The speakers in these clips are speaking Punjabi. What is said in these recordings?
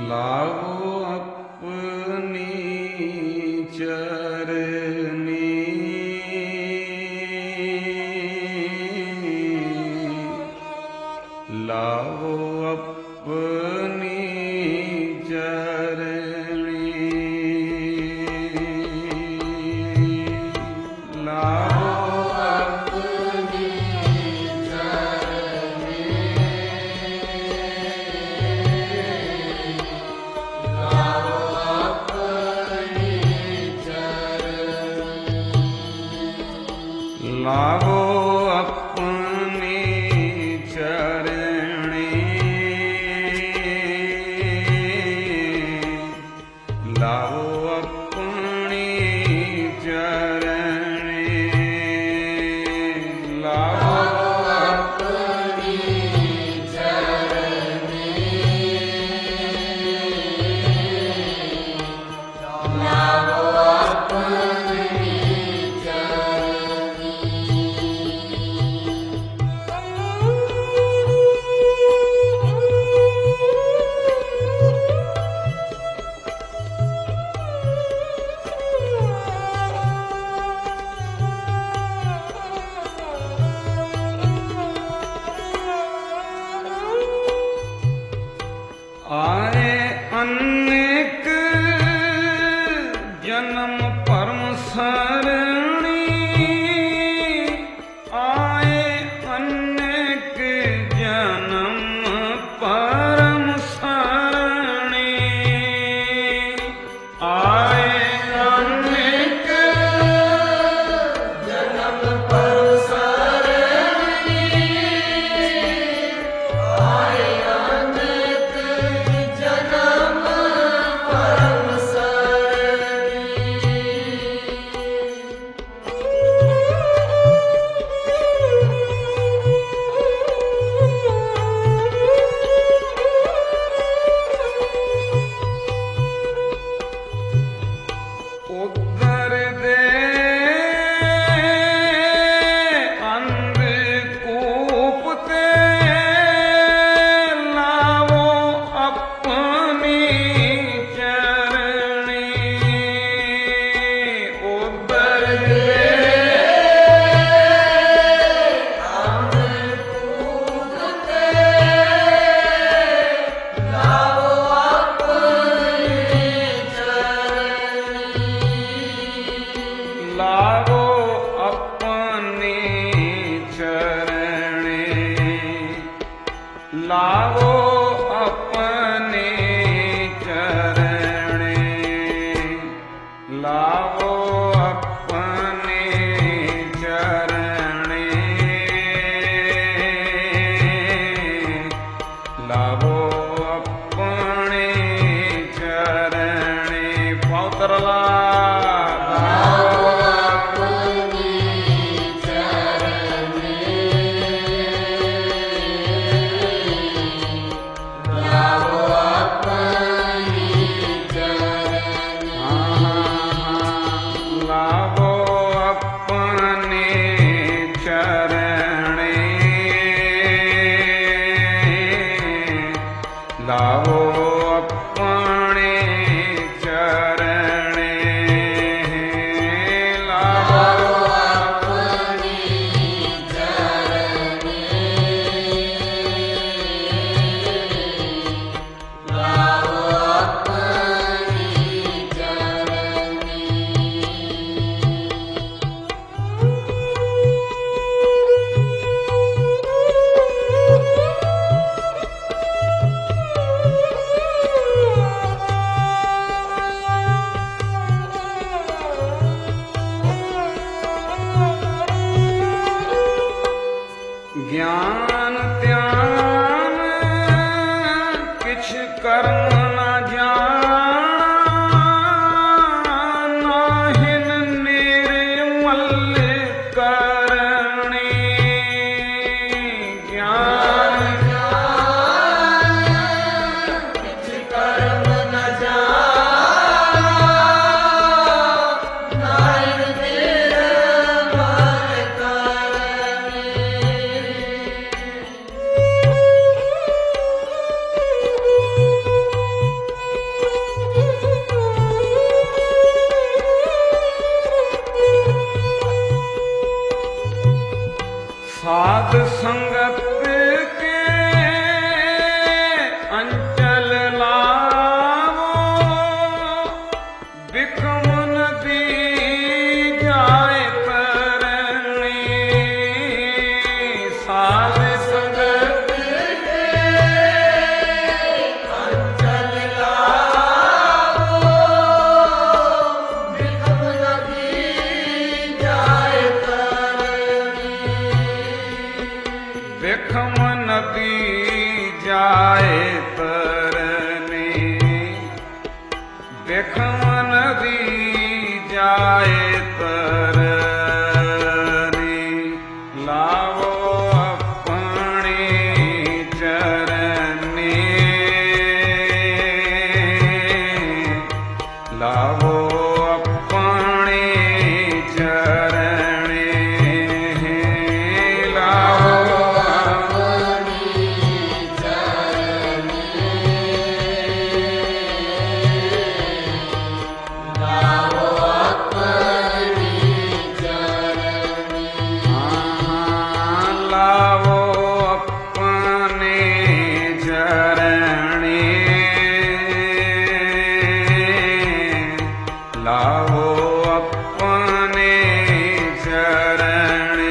लावो अपनी चरनी, लावो अपनी चरनी, लावो अपनी चरनी, लावो अपनी चरनी, लावो अपनी चरनी, लावो अपनी चरनी, लावो अपनी चरनी, लावो अपनी आए अनेक जन्म परम सरणी, आए अनेक जन्म परम सरणी, आए अनेक जन्म परम सरणी, आए उद्धर दे अंधकूप ते, लावो अपनी चरनी, उद्धर दे अंधकूप ते, लावो अपनी चरनी, लावो अपनी चरनी, लावो अपनी चरनी, लावो अपनी चरनी, लावो अपनी चरनी, पौतरला लावो अपनी चरनी, लावो अपनी चरनी, लावो अपनी चरनी, लावो अपनी चरनी। ज्ञान ध्यान किछ कर्म न जान, नाहिन निर्मल करणी, ज्ञान किछ कर्म न जान, नाहिन निर्मल करणी, नदी जाए तरने, देखम नदी जाए तरने, लावो अपने चरने, लावो अपने चरने, लावो लावो अपने चरणे, लावो अपने चरणे,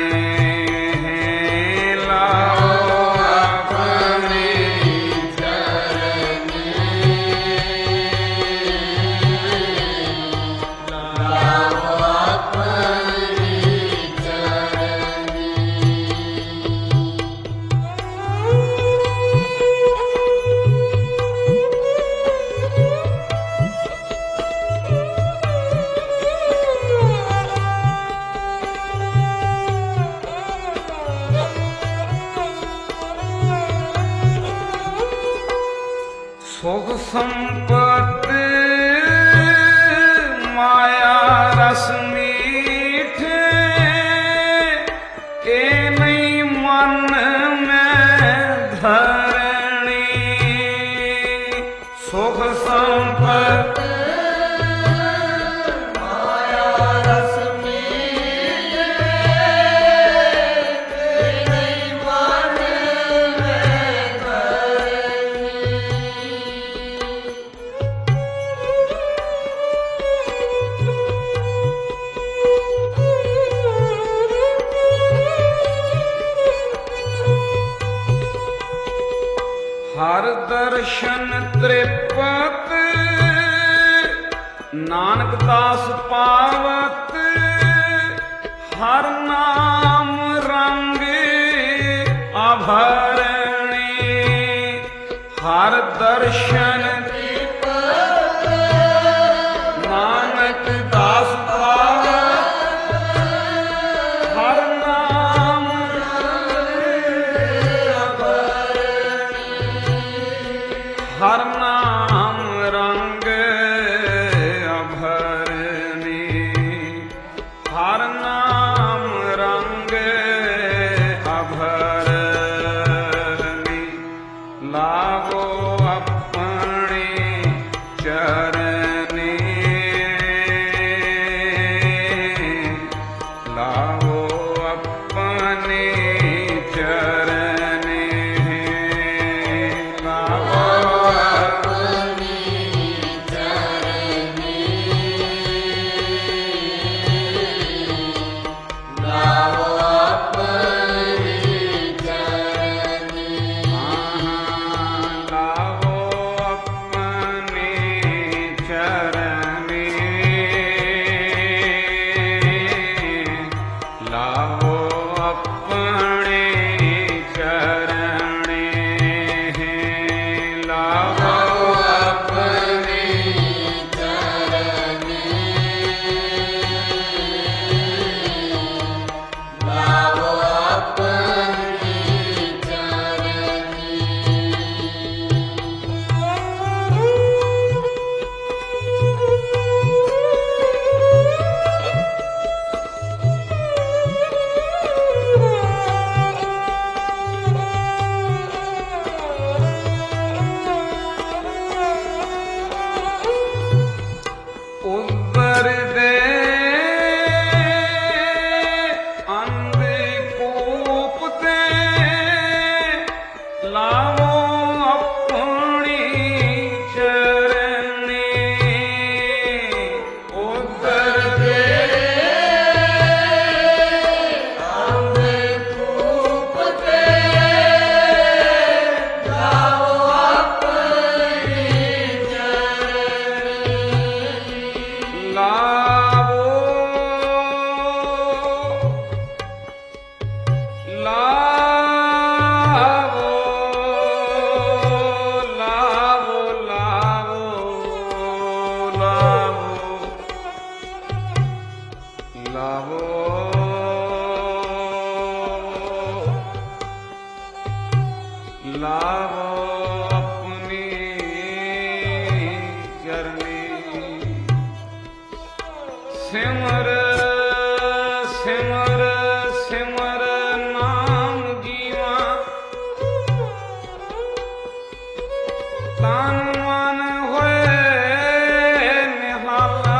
लावो अपने चरणे, लावो अपने चरणे। सुख संपत्ति माया रस मीठे, ए नहीं मन में धरणी, सुख संपत्ति माया रस मीठे, ए नहीं मन में धरणी, हर दर्शन त्रिपत नानक दास पावत, हर नाम रंग आभरणी, हर दर्शन त्रिपत नानक दास पावत, हर नाम हर नाम रंग अभरनी, हर नाम रंग अभरनी, लावो अपन ਲਾਵੋ ਆਪਣੀ ਚਰਨੀ ਸਿਮਰ ਸਿਮਰ ਸਿਮਰ ਨਾਮ ਜੀਵਾ ਤਨ ਮਨ ਹੋਏ ਨਿਹਾਲਾ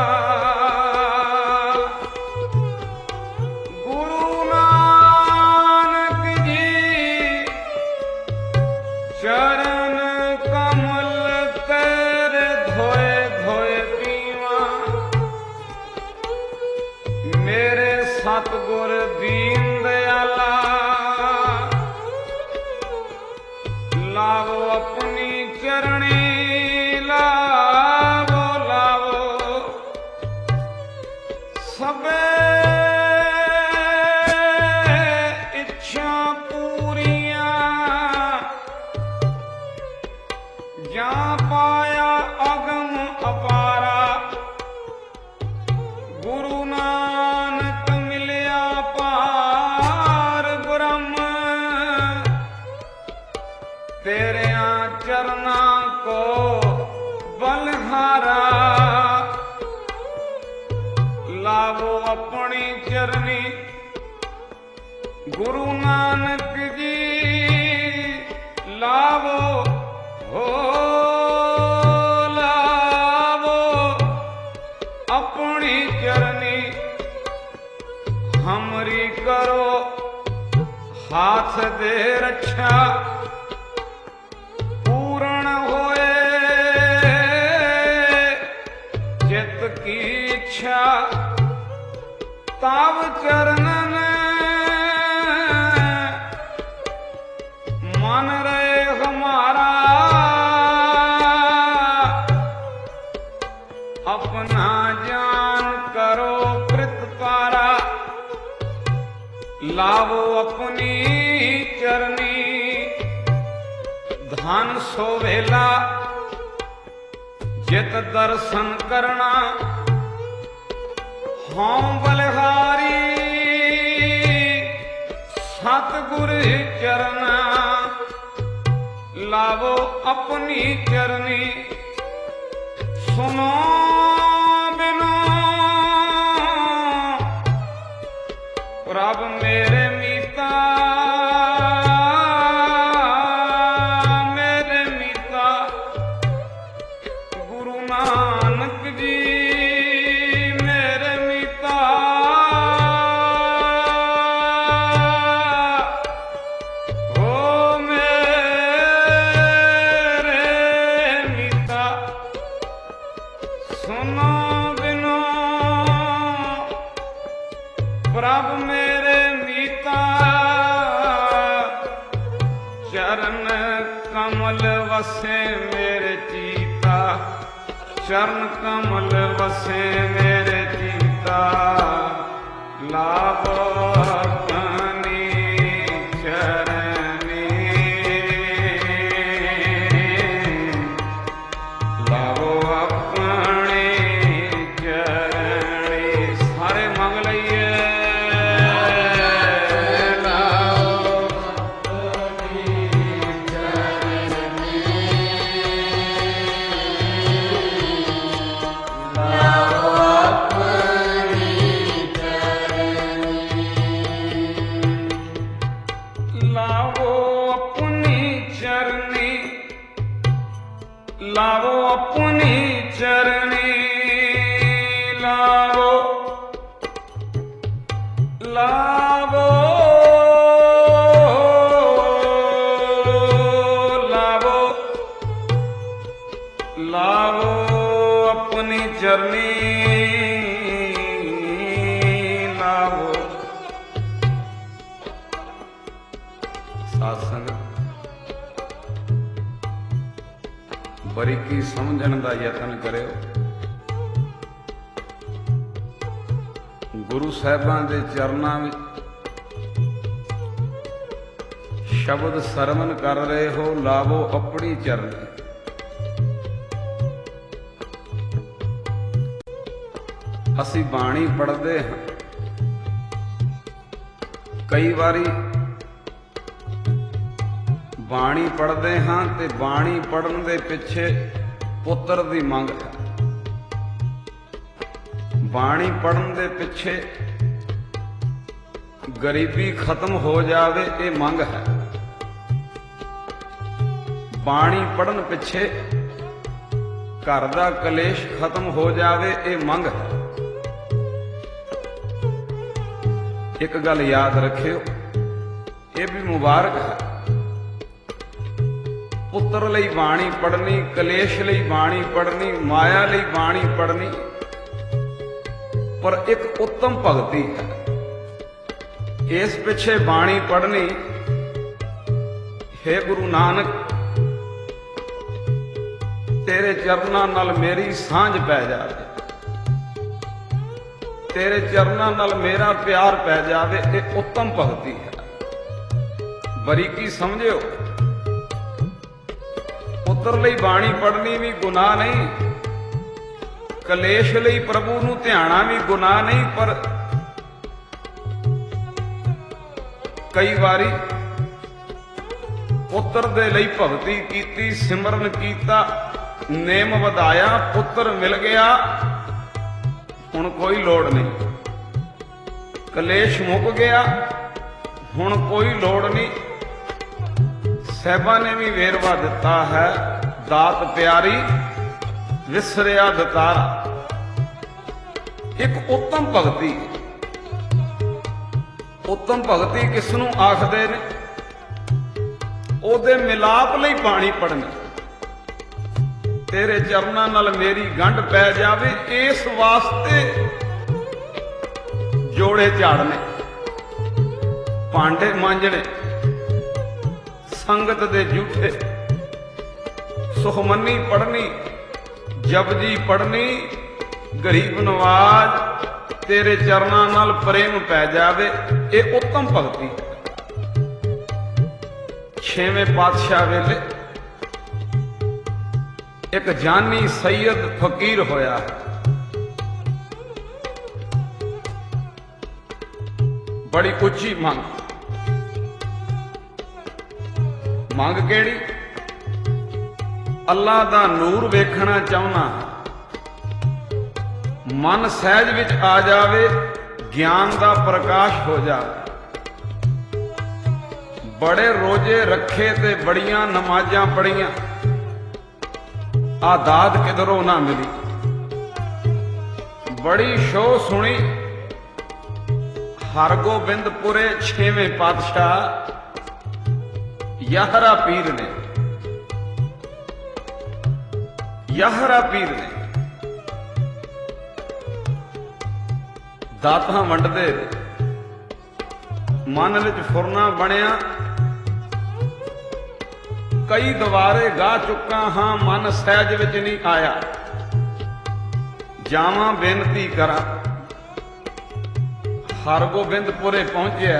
ਗੁਰੂ ਨਾਨਕ ਜੀ ਚਰਨ ਕਮਲ ਤੇਰੇ ਧੋਏ ਧੋਏ ਪੀਵਾ ਮੇਰੇ ਸਤਿਗੁਰ ਦੀਨ ਦਿਆਲਾ ਲਾਵੋ ਆਪਣੀ ਚਰਣੀ ਲਾਵੋ ਲਾਵੋ ਸਭੇ ਇੱਛਾ ਪੂਰੀਆਂ ਜਾਂ ਪਾਇਆ ਅਗਮ ਅਪਾਰਾ ਗੁਰੂ ਨਾਨਕ ਮਿਲਿਆ ਪਾਰ ਬ੍ਰਹਮ ਤੇਰਿਆਂ ਚਰਨਾਂ ਕੋ ਬਲਹਾਰਾ ਲਾਵੋ ਆਪਣੀ ਚਰਨੀ ਗੁਰੂ ਨਾਨਕ ਜੀ ਲਾਵੋ ਹੋ ਲਾਵੋ ਆਪਣੀ ਚਰਨੀ ਹਮਰੀ ਕਰੋ ਹਾਥ ਦੇ ਰੱਛਾ ਪੂਰਨ ਹੋਏ ਚਿਤ ਕੀ ਇੱਛਾ ਤਵ ਚਰਨਨ ਮਨ ਰਹੇ ਹਮਾਰਾ अपना जान करो प्रतिपारा लावो अपनी चरनी धन सोवेला जित दर्शन करना हों बलिहारी सतगुर चरना लावो अपनी चरनी सुनो बिनो प्रभ मेरे मीता गुरु नानक जी मेरे मीता हो मेरे मीता सुनो बिनो प्रभ मेरे मीता चरण कमल वसे मेरे चीता चरण कमल वसे मेरे चीता लाभो अपनी चरनी लाभो अपनी चरनी सारे मंग लइए लावो अपनी चरनी लावो अपनी चरनी लावो लावो लावो लावो अपनी चरनी लावो साध संगत ਬਰੀਕੀ ਸਮਝਣ ਦਾ ਯਤਨ ਕਰਿਓ। ਗੁਰੂ ਸਾਹਿਬਾਂ ਦੇ ਚਰਨਾਂ ਵਿੱਚ ਸ਼ਬਦ ਸਰਵਨ ਕਰ ਰਹੇ ਹੋ, ਲਾਵੋ ਆਪਣੀ ਚਰਨੀ। ਅਸੀਂ ਬਾਣੀ ਪੜ੍ਹਦੇ ਹਾਂ, ਕਈ ਵਾਰੀ ਬਾਣੀ ਪੜ੍ਹਦੇ ਹਾਂ ਤੇ ਬਾਣੀ ਪੜ੍ਹਨ ਦੇ ਪਿੱਛੇ ਪੁੱਤਰ ਦੀ ਮੰਗ ਹੈ। ਬਾਣੀ ਪੜ੍ਹਨ ਦੇ ਪਿੱਛੇ ਗਰੀਬੀ ਖਤਮ ਹੋ ਜਾਵੇ, ਇਹ ਮੰਗ ਹੈ। ਬਾਣੀ ਪੜ੍ਹਨ ਪਿੱਛੇ ਘਰ ਦਾ ਕਲੇਸ਼ ਖਤਮ ਹੋ ਜਾਵੇ, ਇਹ ਮੰਗ ਹੈ। ਇੱਕ ਗੱਲ ਯਾਦ ਰੱਖਿਓ, ਇਹ ਵੀ ਮੁਬਾਰਕ ਹੈ। ਪੁੱਤਰ ਲਈ ਬਾਣੀ ਪੜ੍ਹਨੀ, ਕਲੇਸ਼ ਲਈ ਬਾਣੀ ਪੜ੍ਹਨੀ, ਮਾਇਆ ਲਈ ਬਾਣੀ ਪੜ੍ਹਨੀ, ਪਰ ਇੱਕ ਉੱਤਮ ਭਗਤੀ ਹੈ। ਇਸ ਪਿੱਛੇ ਬਾਣੀ ਪੜ੍ਹਨੀ, ਹੇ ਗੁਰੂ ਨਾਨਕ, ਤੇਰੇ ਚਰਨਾਂ ਨਾਲ ਮੇਰੀ ਸਾਂਝ ਪੈ ਜਾਵੇ, ਤੇਰੇ ਚਰਨਾਂ ਨਾਲ ਮੇਰਾ ਪਿਆਰ ਪੈ ਜਾਵੇ, ਇਹ ਉੱਤਮ ਭਗਤੀ ਹੈ। ਬਰੀਕੀ ਸਮਝਿਓ, ਪੁੱਤਰ ਲਈ ਬਾਣੀ ਪੜ੍ਹਨੀ ਵੀ ਗੁਨਾਹ ਨਹੀਂ, ਕਲੇਸ਼ ਲਈ ਪ੍ਰਭੂ ਨੂੰ ਧਿਆਣਾ ਵੀ ਗੁਨਾਹ ਨਹੀਂ, ਪਰ ਕਈ ਵਾਰੀ ਪੁੱਤਰ ਦੇ ਲਈ ਭਗਤੀ ਕੀਤੀ, ਸਿਮਰਨ ਕੀਤਾ, ਨੇਮ ਵਧਾਇਆ, ਪੁੱਤਰ ਮਿਲ ਗਿਆ, ਹੁਣ ਕੋਈ ਲੋੜ ਨਹੀਂ। ਕਲੇਸ਼ ਮੁੱਕ ਗਿਆ, ਹੁਣ ਕੋਈ ਲੋੜ ਨਹੀਂ। ਸਾਹਿਬਾਂ ਨੇ ਵੀ ਵੇਰਵਾ ਦਿੱਤਾ ਹੈ, ਦਾਤ ਪਿਆਰੀ ਵਿਸਰਿਆ ਦਤਾਰਾ। ਇੱਕ ਉੱਤਮ ਭਗਤੀ, ਉੱਤਮ ਭਗਤੀ ਕਿਸ ਨੂੰ ਆਖਦੇ ਨੇ? ਉਹਦੇ ਮਿਲਾਪ ਲਈ ਬਾਣੀ ਪੜ੍ਹਨੀ, ਤੇਰੇ ਚਰਨਾਂ ਨਾਲ ਮੇਰੀ ਗੰਢ ਪੈ ਜਾਵੇ, ਇਸ ਵਾਸਤੇ ਜੋੜੇ ਝਾੜਨੇ, ਭਾਂਡੇ ਮਾਂਜਣੇ, ਸੰਗਤ ਦੇ ਜੂਠੇ, ਸੁਖਮਨੀ ਪੜ੍ਹਨੀ, ਜਪਜੀ ਪੜ੍ਹਨੀ, ਗਰੀਬ ਨਵਾਜ਼, ਤੇਰੇ ਚਰਨਾਂ ਨਾਲ ਪ੍ਰੇਮ ਪੈ ਜਾਵੇ, ਇਹ ਉੱਤਮ ਭਗਤੀ। ਛੇਵੇਂ ਪਾਤਸ਼ਾਹ ਵੇਲੇ ਇੱਕ ਜਾਨੀ ਸੈਯਦ ਫਕੀਰ ਹੋਇਆ। ਬੜੀ ਉੱਚੀ ਮੰਗ। ਮੰਗ ਕਿਹੜੀ? ਅੱਲਾ ਦਾ ਨੂਰ ਵੇਖਣਾ ਚਾਹੁੰਦਾ, ਮਨ ਸਹਿਜ ਵਿੱਚ ਆ ਜਾਵੇ, ਗਿਆਨ ਦਾ ਪ੍ਰਕਾਸ਼ ਹੋ ਜਾਵੇ। ਬੜੇ ਰੋਜ਼ੇ ਰੱਖੇ ਤੇ ਬੜੀਆਂ ਨਮਾਜ਼ਾਂ ਪੜੀਆਂ, ਆ ਦਾਤ ਕਿਧਰੋਂ ਨਾ ਮਿਲੀ। ਬੜੀ ਸ਼ੋਅ ਸੁਣੀ, ਹਰਗੋਬਿੰਦਪੁਰੇ ਛੇਵੇਂ ਪਾਤਸ਼ਾਹ ਯਾਹਰਾ ਪੀਰ ਨੇ, ਯਾਹਰਾ ਪੀਰ ਨੇ ਦਾਤਾਂ ਵੰਡਦੇ। ਮਨ ਵਿੱਚ ਫੁਰਨਾ ਬਣਿਆ, ਕਈ ਦੁਆਰੇ ਗਾ ਚੁੱਕਾ ਹਾਂ, ਮਨ ਸਹਿਜ ਵਿੱਚ ਨਹੀਂ ਆਇਆ, ਜਾਵਾਂ ਬੇਨਤੀ ਕਰਾਂ। ਹਰਗੋਬਿੰਦਪੁਰੇ ਪਹੁੰਚਿਆ।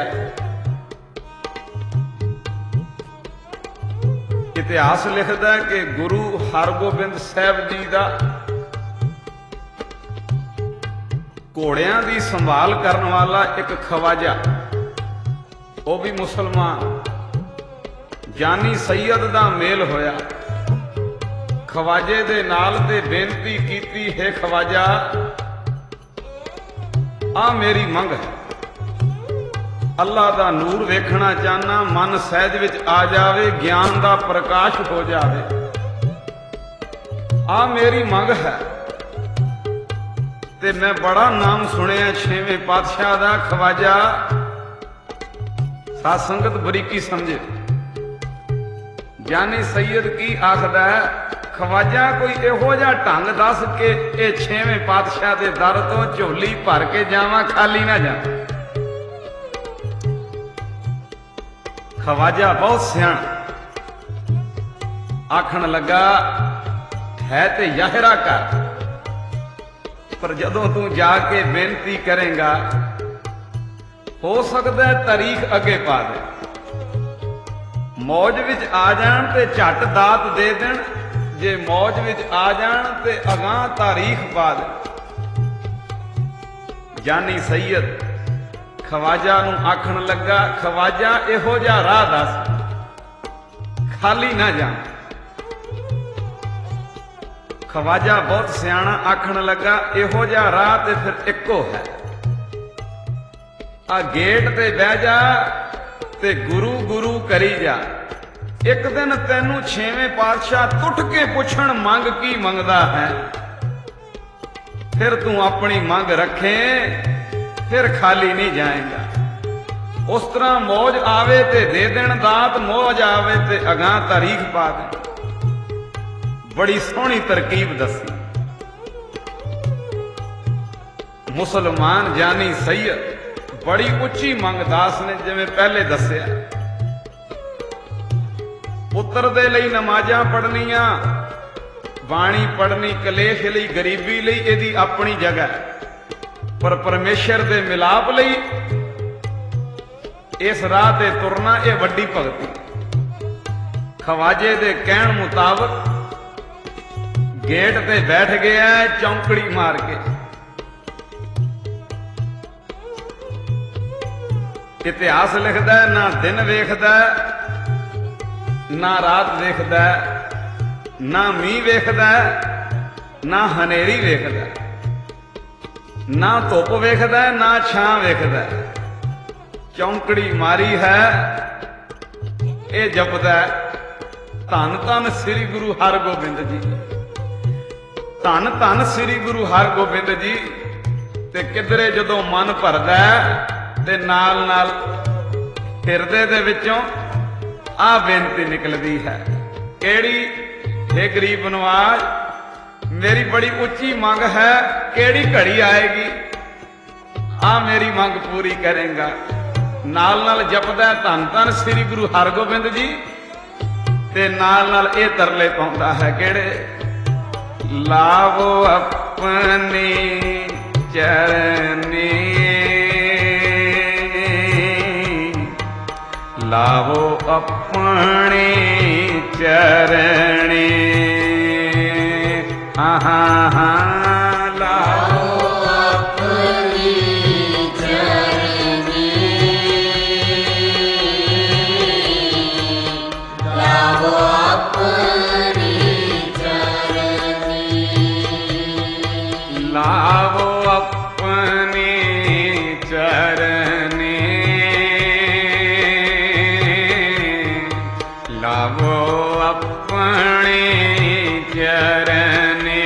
ਇਤਿਹਾਸ ਲਿਖਦਾ ਹੈ ਕਿ ਗੁਰੂ ਹਰਗੋਬਿੰਦ ਸਾਹਿਬ ਜੀ ਦਾ ਘੋੜਿਆਂ ਦੀ ਸੰਭਾਲ ਕਰਨ ਵਾਲਾ ਇੱਕ ਖਵਾਜਾ, ਉਹ ਵੀ ਮੁਸਲਮਾਨ, ਜਾਨੀ ਸੈਯਦ ਦਾ ਮੇਲ ਹੋਇਆ। ਖਵਾਜੇ ਦੇ ਨਾਲ ਤੇ ਬੇਨਤੀ ਕੀਤੀ, ਹੈ ਖਵਾਜਾ, ਆ ਮੇਰੀ ਮੰਗ ਹੈ, ਅੱਲਾ ਦਾ ਨੂਰ ਵੇਖਣਾ ਚਾਹਨਾ, ਮਨ ਸਹਿਜ ਵਿੱਚ ਆ ਜਾਵੇ, ਗਿਆਨ ਦਾ ਪ੍ਰਕਾਸ਼ ਹੋ ਜਾਵੇ, ਆ ਮੇਰੀ ਮੰਗ ਹੈ। ਤੇ ਮੈਂ ਬੜਾ ਨਾਮ ਸੁਣਿਆ ਛੇਵੇਂ ਪਾਤਸ਼ਾਹ ਦਾ ਖਵਾਜਾ। ਸਾਧ ਸੰਗਤ ਬਰੀਕੀ ਸਮਝੇ, ਜਾਨੀ ਸੈਯਦ ਕੀ ਆਖਦਾ ਹੈ? ਖਵਾਜਾ ਕੋਈ ਇਹੋ ਜਿਹਾ ਢੰਗ ਦੱਸ ਕੇ ਇਹ ਛੇਵੇਂ ਪਾਤਸ਼ਾਹ ਦੇ ਦਰ ਤੋਂ ਝੋਲੀ ਭਰ ਕੇ ਜਾਵਾਂ, ਖਾਲੀ ਨਾ ਜਾਵਾਂ। ਖਵਾਜਾ ਬਹੁਤ ਸਿਆਣਾ, ਆਖਣ ਲੱਗਾ, ਹੈ ਤੇ ਯਾਹਰਾ ਕਰ, ਪਰ ਜਦੋਂ ਤੂੰ ਜਾ ਕੇ ਬੇਨਤੀ ਕਰੇਗਾ, ਹੋ ਸਕਦਾ ਹੈ ਤਾਰੀਖ ਅੱਗੇ ਪਾ ਦੇ। ਮੌਜ ਵਿੱਚ ਆ ਜਾਣ ਤੇ ਝੱਟ ਦਾਤ ਦੇ ਦੇਣ, ਜੇ ਮੌਜ ਵਿੱਚ ਆ ਜਾਣ ਤੇ ਅਗਾਂਹ ਤਾਰੀਖ ਪਾ ਦੇ। ਜਾਨੀ ਸੈਯਦ ਖਵਾਜਾ ਨੂੰ ਆਖਣ ਲੱਗਾ, ਖਵਾਜਾ ਇਹੋ ਜਿਹਾ ਰਾਹ ਦੱਸ ਖਾਲੀ ਨਾ ਜਾ। ਖਵਾਜਾ ਬਹੁਤ ਸਿਆਣਾ ਆਖਣ ਲੱਗਾ, ਇਹੋ ਜਿਹਾ ਰਾਹ ਤੇ ਫਿਰ ਇੱਕੋ ਹੈ, ਆ ਗੇਟ ਤੇ ਬਹਿ ਜਾ ਤੇ ਗੁਰੂ ਗੁਰੂ ਕਰੀ ਜਾ। ਇੱਕ ਦਿਨ ਤੈਨੂੰ ਛੇਵੇਂ ਪਾਤਸ਼ਾਹ ਟੁੱਟ ਕੇ ਪੁੱਛਣ ਮੰਗ ਕੀ ਮੰਗਦਾ ਹੈ, ਫਿਰ ਤੂੰ ਆਪਣੀ ਮੰਗ ਰੱਖੇ, ਫਿਰ ਖਾਲੀ ਨਹੀਂ ਜਾਏਗਾ। ਉਸ ਤਰ੍ਹਾਂ ਮੌਜ ਆਵੇ ਤੇ ਦੇ ਦੇਣ ਦਾਤ, ਮੌਜ ਆਵੇ ਤੇ ਅਗਾਂਹ ਤਾਰੀਖ ਪਾ ਦੇ। ਬੜੀ ਸੋਹਣੀ ਤਰਕੀਬ ਦੱਸੀ। ਮੁਸਲਮਾਨ ਜਾਨੀ ਸੈਯਦ ਬੜੀ ਉੱਚੀ ਮੰਗ ਦਾਸ ਨੇ, ਜਿਵੇਂ ਪਹਿਲੇ ਦੱਸਿਆ। ਪੁੱਤਰ ਦੇ ਲਈ ਨਮਾਜ਼ਾਂ ਪੜ੍ਹਨੀਆਂ, ਬਾਣੀ ਪੜ੍ਹਨੀ, ਕਲੇਸ਼ ਲਈ, ਗਰੀਬੀ ਲਈ ਇਹਦੀ ਆਪਣੀ ਜਗ੍ਹਾ, ਪਰ ਪਰਮੇਸ਼ਰ ਦੇ ਮਿਲਾਪ ਲਈ ਇਸ ਰਾਹ ਤੇ ਤੁਰਨਾ ਇਹ ਵੱਡੀ ਭਗਤੀ। ਖਵਾਜੇ ਦੇ ਕਹਿਣ ਮੁਤਾਬਕ ਗੇਟ ਤੇ ਬੈਠ ਗਿਆ ਚੌਂਕੜੀ ਮਾਰ ਕੇ। ਇਤਿਹਾਸ ਲਿਖਦਾ, ਨਾ ਦਿਨ ਵੇਖਦਾ, ਨਾ ਰਾਤ ਵੇਖਦਾ, ਨਾ ਮੀਂਹ ਵੇਖਦਾ, ਨਾ ਹਨੇਰੀ ਵੇਖਦਾ, ਨਾ ਧੁੱਪ ਵੇਖਦਾ, ਨਾ ਛਾਂ ਵੇਖਦਾ। ਚੌਂਕੜੀ ਮਾਰੀ ਹੈ, ਇਹ ਜਪਦਾ ਧੰਨ ਧੰਨ ਸ੍ਰੀ ਗੁਰੂ ਹਰਗੋਬਿੰਦ ਜੀ, ਧੰਨ ਧੰਨ ਸ੍ਰੀ ਗੁਰੂ ਹਰਗੋਬਿੰਦ ਜੀ। ਤੇ ਕਿਧਰੇ ਜਦੋਂ ਮਨ ਭਰਦਾ ਤੇ ਨਾਲ ਨਾਲ ਹਿਰਦੇ ਦੇ ਵਿੱਚੋਂ ਆ ਬੇਨਤੀ ਨਿਕਲਦੀ ਹੈ, ਕਿਹੜੀ? हे ਗਰੀਬ ਨਵਾਜ, ਮੇਰੀ ਬੜੀ ਉੱਚੀ ਮੰਗ ਹੈ, ਕਿਹੜੀ ਘੜੀ ਆਏਗੀ ਆ ਮੇਰੀ ਮੰਗ ਪੂਰੀ ਕਰੇਗਾ। ਨਾਲ ਨਾਲ ਜਪਦਾ ਧੰਨ ਧੰਨ ਸ੍ਰੀ ਗੁਰੂ ਹਰਗੋਬਿੰਦ ਜੀ, ਤੇ ਨਾਲ ਨਾਲ ਇਹ ਤਰਲੇ ਪਾਉਂਦਾ ਹੈ, ਕਿਹੜੇ? ਲਾਵੋ ਆਪਣੀ ਚਰਨੀ, ਲਾਵੋ ਆਪਣੀ ਚਰਣੀ, ਹਾਂ ਹਾਂ ਹਾਂ, ਲਾਵੋ ਆਪਣੀ ਚਰਨੀ, ਲਾਵੋ ਆਪਣੀ ਚਰਨੀ, ਲਾਵੋ ਆਪਣੀ ਚਰਨੀ, ਲਾਵੋ ਆਪਣੀ ਚਰਨੀ,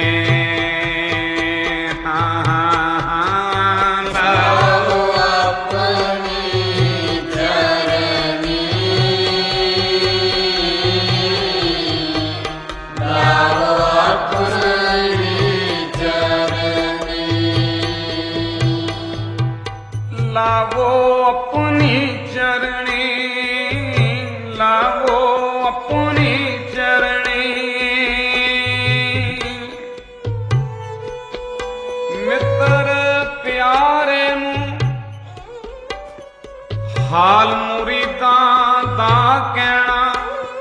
ਹਾਂ ਹਾਂ ਹਾਂ, ਲਾਵੋ ਆਪਣੀ ਚਰਨੀ, ਲਾਵੋ ਆਪਣੀ ਚਰਨੀ, ਲਾਵੋ ਆਪਣੀ ਚਰਣੀ, ਲਾਵੋ ਆਪਣੀ ਚਰਣੀ। ਮਿੱਤਰ ਪਿਆਰੇ ਨੂੰ ਹਾਲ ਮੁਰੀਦਾਂ ਦਾ ਕਹਿਣਾ,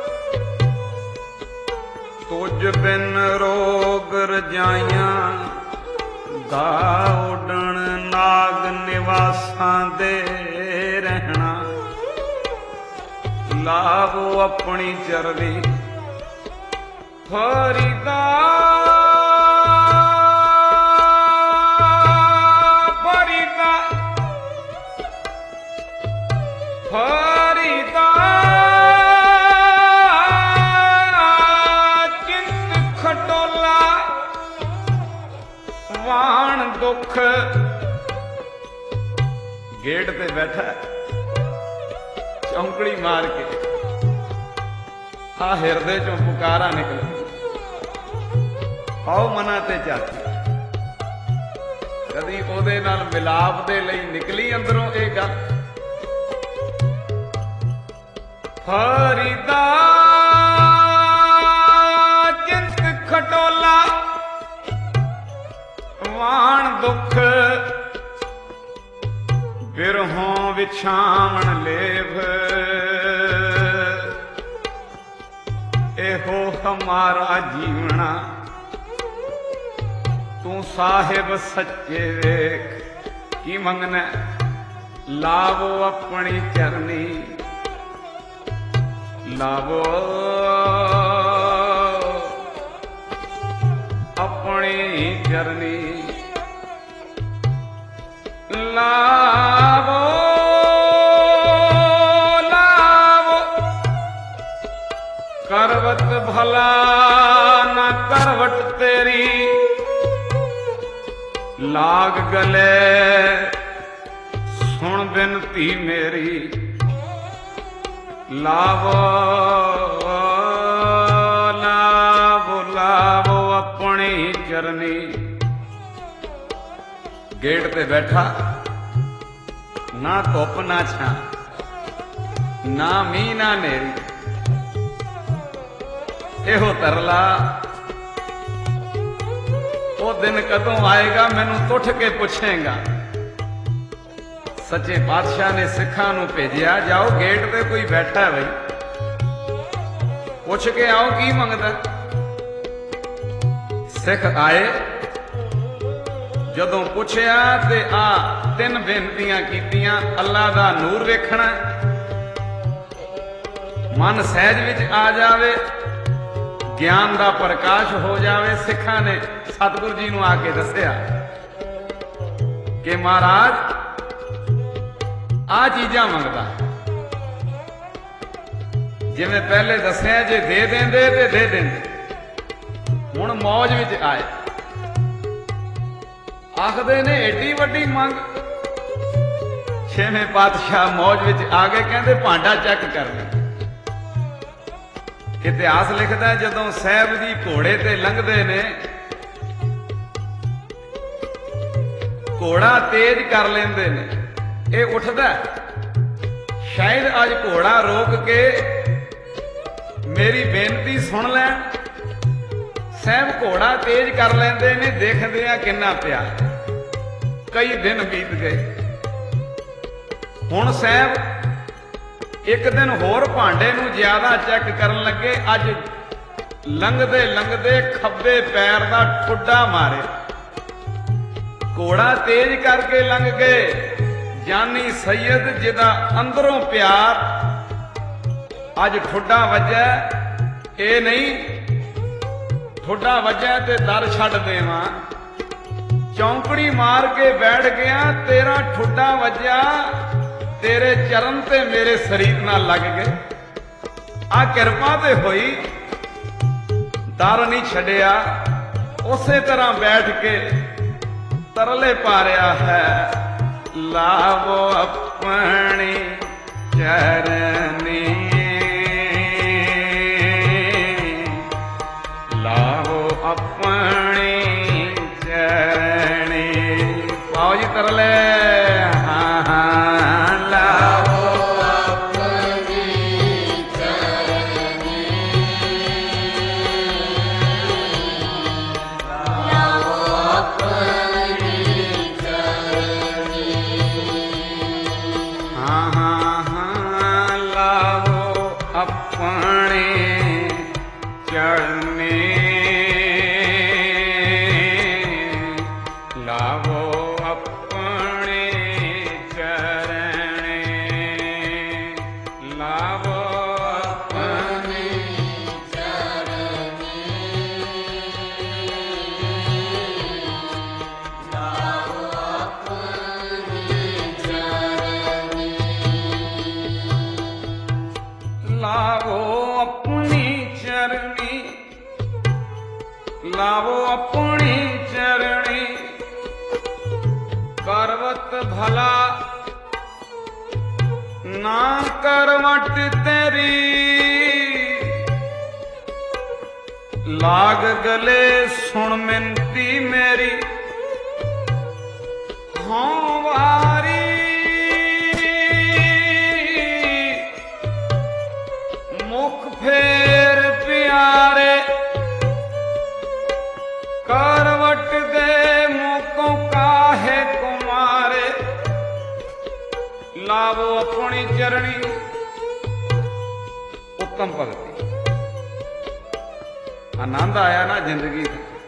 ਤੁਝ ਬਿਨ ਰੋਗ ਰਜਾਈਆਂ ਦਾ ਉੱਡਣ, ਨਾਗ ਨਿਵਾਸਾਂ ਦੇ ਰਹਿਣਾ। ਲਾਵੋ ਆਪਣੀ ਚਰਨੀ, ਫਰੀਦਾ ਫਰੀਦਾ ਫਰੀਦਾ, ਚਿੰਤ ਖਟੋਲਾ ਵਾਣ ਦੁੱਖ। ਗੇਟ ਤੇ ਬੈਠਾ ਚੌਂਕੜੀ ਮਾਰ ਕੇ, ਆ ਹਿਰਦੇ ਚੋਂ ਪੁਕਾਰਾ ਨਿਕਲਦੀ, ਆਓ ਮਨਾਂ ਤੇ ਚਾਤੀ। ਕਦੀ ਉਹਦੇ ਨਾਲ ਮਿਲਾਪ ਦੇ ਲਈ ਨਿਕਲੀ ਅੰਦਰੋਂ ਇਹ ਗੱਲ, ਫਰੀਦਾ ਚਿੰਤ ਖਟੋਲਾ ਵਾਣ ਦੁੱਖ, ਬਿਰਹੋਂ ਵਿਛਾਵਣ ਲੇਵ, ਇਹੋ ਹਮਾਰਾ ਜੀਵਣਾ। ਤੂੰ ਸਾਹਿਬ ਸੱਚੇ ਵੇਖ ਕੀ ਮੰਗਣਾ, ਲਾਵੋ ਆਪਣੀ ਚਰਨੀ, ਲਾਵੋ ਚਰਨੀ ਲਾਵੋ ਲਾਵੋ ਕਰਵਤ ਭਲਾ ਨਾ ਕਰਵਟ ਤੇਰੀ ਲਾਗ ਗਲੇ ਸੁਣ ਬਿਨਤੀ ਮੇਰੀ ਲਾਵੋ ਲਾਵੋ ਲਾਵੋ ਆਪਣੀ ਚਰਨੀ ਗੇਟ ਤੇ ਬੈਠਾ ਨਾ ਧੁੱਪ ਨਾ ਛਾਂ ਨਾ ਮੀਂਹ ਨਾ ਨੇਰੀ ਇਹੋ ਤਰਲਾ ਉਹ ਦਿਨ ਕਦੋਂ ਆਏਗਾ ਮੈਨੂੰ ਉੱਠ ਕੇ ਪੁੱਛੇਗਾ। ਸੱਚੇ ਪਾਤਸ਼ਾਹ ਨੇ ਸਿੱਖਾਂ ਨੂੰ ਭੇਜਿਆ ਜਾਓ ਗੇਟ ਤੇ ਕੋਈ ਬੈਠਾ ਹੈ ਬਈ ਪੁੱਛ ਕੇ ਆਓ ਕੀ ਮੰਗਦਾ। ਸਿੱਖ ਆਏ ਜਦੋਂ ਪੁੱਛਿਆ ਤੇ ਆ ਤਿੰਨ ਬੇਨਤੀਆਂ ਕੀਤੀਆਂ। ਅੱਲਾ ਦਾ ਨੂਰ ਵੇਖਣਾ, ਮਨ ਸਹਿਜ ਵਿੱਚ ਆ ਜਾਵੇ, ਗਿਆਨ ਦਾ ਪ੍ਰਕਾਸ਼ ਹੋ ਜਾਵੇ। ਸਿੱਖਾਂ ਨੇ ਸਤਿਗੁਰੂ ਜੀ ਨੂੰ ਆ ਕੇ ਦੱਸਿਆ ਕਿ ਮਹਾਰਾਜ ਆ ਚੀਜ਼ਾਂ ਮੰਗਦਾ। ਜਿਵੇਂ ਪਹਿਲੇ ਦੱਸਿਆ ਜੇ ਦੇ ਦਿੰਦੇ ਤੇ ਦੇ ਦਿੰਦੇ, ਹੁਣ ਮੌਜ ਵਿੱਚ ਆਏ। ਆਖਦੇ ਨੇ ਏਡੀ ਵੱਡੀ ਮੰਗ। ਛੇਵੇਂ ਪਾਤਸ਼ਾਹ ਮੌਜ ਵਿੱਚ ਆ ਗਏ, ਕਹਿੰਦੇ ਭਾਂਡਾ ਚੈੱਕ ਕਰ ਲੈ। ਇਤਿਹਾਸ ਲਿਖਦਾ ਜਦੋਂ ਸਾਹਿਬ ਜੀ ਘੋੜੇ ਤੇ ਲੰਘਦੇ ਨੇ, ਘੋੜਾ ਤੇਜ਼ ਕਰ ਲੈਂਦੇ ਨੇ, ਇਹ ਉੱਠਦਾ। ਸ਼ਾਇਦ ਅੱਜ ਘੋੜਾ ਰੋਕ ਕੇ ਮੇਰੀ ਬੇਨਤੀ ਸੁਣ ਲੈਣ। ਸਾਹਿਬ ਘੋੜਾ ਤੇਜ਼ ਕਰ ਲੈਂਦੇ ਨੇ, ਦੇਖਦੇ ਆ ਕਿੰਨਾ ਪਿਆਰ। ਕਈ ਦਿਨ ਬੀਤ ਗਏ। ਹੁਣ ਸਾਹਿਬ ਇੱਕ ਦਿਨ ਹੋਰ ਭਾਂਡੇ ਨੂੰ ਜ਼ਿਆਦਾ ਚੈੱਕ ਕਰਨ ਲੱਗੇ। ਅੱਜ ਲੰਘਦੇ ਲੰਘਦੇ ਖੱਬੇ ਪੈਰ ਦਾ ਠੁੱਡਾ ਮਾਰੇ। ਘੋੜਾ ਤੇਜ਼ ਕਰਕੇ ਲੰਘ ਗਏ। ਜਾਨੀ ਸੈਯਦ ਜਿਹਦਾ ਅੰਦਰੋਂ ਪਿਆਰ, ਅੱਜ ਠੁੱਡਾ ਵੱਜਾ। ਇਹ ਨਹੀਂ ਠੁੱਡਾ ਵੱਜਾ ਤੇ ਦਰ ਛੱਡ ਦੇਵਾਂ। ਚੌਂਕੜੀ ਮਾਰ ਕੇ ਬੈਠ ਗਿਆ, ਤੇਰਾ ਠੁੱਡਾ ਵੱਜਾ, ਤੇਰੇ ਚਰਨ ਤੇ ਮੇਰੇ ਸਰੀਰ ਨਾਲ ਲੱਗ ਗਏ। ਆ ਕਿਰਪਾ ਤੇ ਹੋਈ, ਦਰ ਨਹੀਂ ਛੱਡਿਆ। ਉਸੇ ਤਰ੍ਹਾਂ ਬੈਠ ਕੇ ਤਰਲੇ ਪਾ ਰਿਹਾ ਹੈ। ਲਾਵੋ ਆਪਣੀ ਚਰਨੀ, ਲਾਵੋ ਆਪਣੀ ਚਰਨੀ। ਪਾਓ ਜੀ ਤਰਲੇ। ਲਾਵੋ ਆਪਣੀ ਚਰਣੀ, ਕਰਵਤ ਭਲਾ ਨਾ ਕਰਵਟ ਤੇਰੀ, ਲਾਗ ਗਲੇ ਸੁਣ ਮਿੰਤੀ ਮੇਰੀ। ਹਾਂ ਵਾਰੀ ਮੁਖ ਫੇਰ ਪਿਆਰੇ, करवट दे मुको काहे कुमारे। लावो अपनी चरणी। उत्तम भगती, आनंद आया ना जिंदगी।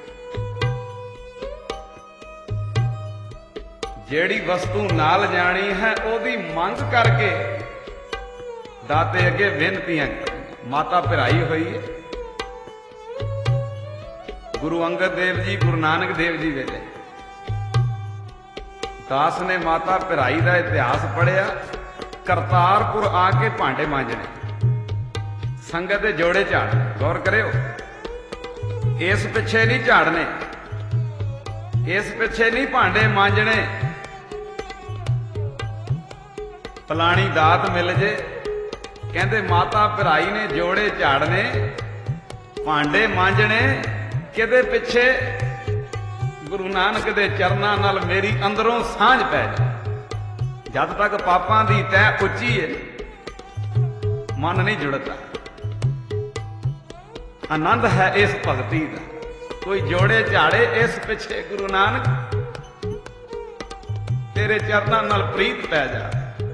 जेड़ी वस्तु नाल जानी है ओदी मंग करके दाते अगे बेनतियां। माता पिराई हुई है, ਗੁਰੂ ਅੰਗਦ ਦੇਵ ਜੀ, ਗੁਰੂ ਨਾਨਕ ਦੇਵ ਜੀ ਵੇਲੇ ਦਾਸ ਨੇ ਮਾਤਾ ਪਿਰਾਈ ਦਾ ਇਤਿਹਾਸ ਪੜ੍ਹਿਆ। ਕਰਤਾਰਪੁਰ ਆ ਕੇ ਭਾਂਡੇ ਮਾਂਜਣੇ, ਸੰਗਤ ਦੇ ਜੋੜੇ ਝਾੜਨੇ। ਗੌਰ ਕਰਿਓ, ਇਸ ਪਿੱਛੇ ਨਹੀਂ ਝਾੜਨੇ, ਇਸ ਪਿੱਛੇ ਨਹੀਂ ਭਾਂਡੇ ਮਾਂਜਣੇ। ਫਲਾਣੀ ਦਾਤ ਮਿਲ ਜੇ, ਕਹਿੰਦੇ ਮਾਤਾ ਪਿਰਾਈ ਨੇ ਜੋੜੇ ਝਾੜਨੇ, ਭਾਂਡੇ ਮਾਂਜਣੇ, ਕਿਹਦੇ ਪਿੱਛੇ? ਗੁਰੂ ਨਾਨਕ ਦੇ ਚਰਨਾਂ ਨਾਲ ਮੇਰੀ ਅੰਦਰੋਂ ਸਾਂਝ ਪੈ ਜਾ। ਜਦ ਤੱਕ ਪਾਪਾਂ ਦੀ ਤਹਿ ਉੱਚੀ ਹੈ, ਮਨ ਨਹੀਂ ਜੁੜਦਾ। ਆਨੰਦ ਹੈ ਇਸ ਭਗਤੀ ਦਾ। ਕੋਈ ਜੋੜੇ ਝਾੜੇ ਇਸ ਪਿੱਛੇ, ਗੁਰੂ ਨਾਨਕ ਤੇਰੇ ਚਰਨਾਂ ਨਾਲ ਪ੍ਰੀਤ ਪੈ ਜਾ।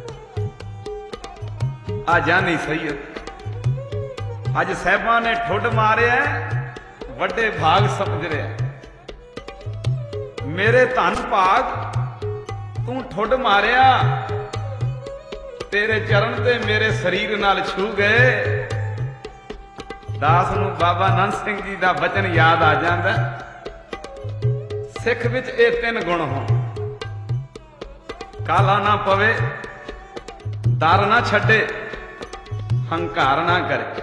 ਆ ਜਾਨੀ ਸਈਅਦ ਅੱਜ ਸਾਹਿਬਾਂ ਨੇ ਠੁੱਡ ਮਾਰਿਆ, ਵੱਡੇ ਭਾਗ ਸਮਝ ਰਿਹਾ। ਮੇਰੇ ਧੰਨ ਭਾਗ ਤੂੰ ਠੁੱਡ ਮਾਰਿਆ, ਤੇਰੇ ਚਰਨ ਤੇ ਮੇਰੇ ਸਰੀਰ ਨਾਲ ਛੂ ਗਏ। ਦਾਸ ਨੂੰ ਬਾਬਾ ਨੰਦ ਸਿੰਘ ਜੀ ਦਾ ਬਚਨ ਯਾਦ ਆ ਜਾਂਦਾ, ਸਿੱਖ ਵਿੱਚ ਇਹ 3 ਗੁਣ ਹੋਣ। ਕਾਲਾ ਨਾ ਪਵੇ, ਡਰ ਨਾ ਛੱਡੇ, ਹੰਕਾਰ ਨਾ ਕਰੇ।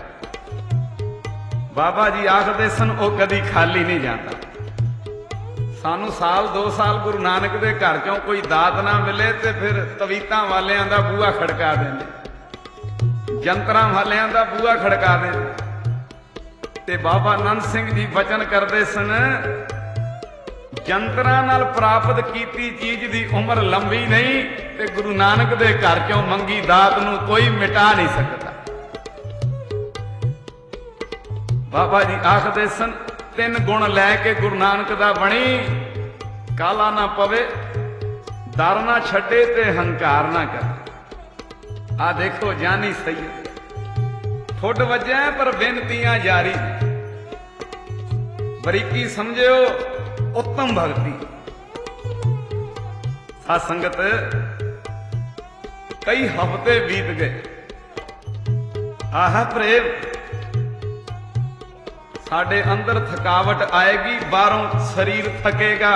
ਬਾਬਾ ਜੀ ਆਖਦੇ ਸਨ ਉਹ ਕਦੀ ਖਾਲੀ ਨਹੀਂ ਜਾਂਦਾ। ਸਾਨੂੰ ਸਾਲ 2 ਸਾਲ ਗੁਰੂ ਨਾਨਕ ਦੇ ਘਰ ਚੋਂ ਕੋਈ ਦਾਤ ਨਾ ਮਿਲੇ ਤੇ ਫਿਰ ਤਵੀਤਾਂ ਵਾਲਿਆਂ ਦਾ ਬੂਹਾ ਖੜਕਾ ਦਿੰਦੇ, ਜੰਤਰਾਂ ਵਾਲਿਆਂ ਦਾ ਬੂਹਾ ਖੜਕਾ ਦਿੰਦੇ। ਤੇ ਬਾਬਾ ਨੰਦ ਸਿੰਘ ਜੀ ਬਚਨ ਕਰਦੇ ਸਨ, ਜੰਤਰਾਂ ਨਾਲ ਪ੍ਰਾਪਤ ਕੀਤੀ ਚੀਜ਼ ਦੀ ਉਮਰ ਲੰਬੀ ਨਹੀਂ, ਤੇ ਗੁਰੂ ਨਾਨਕ ਦੇ ਘਰ ਚੋਂ ਮੰਗੀ ਦਾਤ ਨੂੰ ਕੋਈ ਮਿਟਾ ਨਹੀਂ ਸਕਦਾ। ਬਾਬਾ ਜੀ ਆਖਦੇ ਸਨ 3 ਗੁਣ ਲੈ ਕੇ ਗੁਰੂ ਨਾਨਕ ਦਾ ਬਣੀ, ਕਾਲਾ ਨਾ ਪਵੇ, ਡਰ ਨਾ ਛੱਡੇ ਤੇ ਹੰਕਾਰ ਨਾ ਕਰੇ। ਆ ਦੇਖੋ ਜਾਨੀ ਸਈਅਦ ਠੁੱਡ ਵੱਜਿਆ ਪਰ ਬੇਨਤੀਆਂ ਜਾਰੀ। ਬਰੀਕੀ ਸਮਝਿਓ, ਉੱਤਮ ਭਗਤੀ। ਸਾਧ ਸੰਗਤ ਕਈ ਹਫ਼ਤੇ ਬੀਤ ਗਏ। ਆਹ ਪ੍ਰੇਮ ਸਾਡੇ ਅੰਦਰ ਥਕਾਵਟ ਆਏਗੀ, ਬਾਹਰੋਂ ਸਰੀਰ ਥਕੇਗਾ।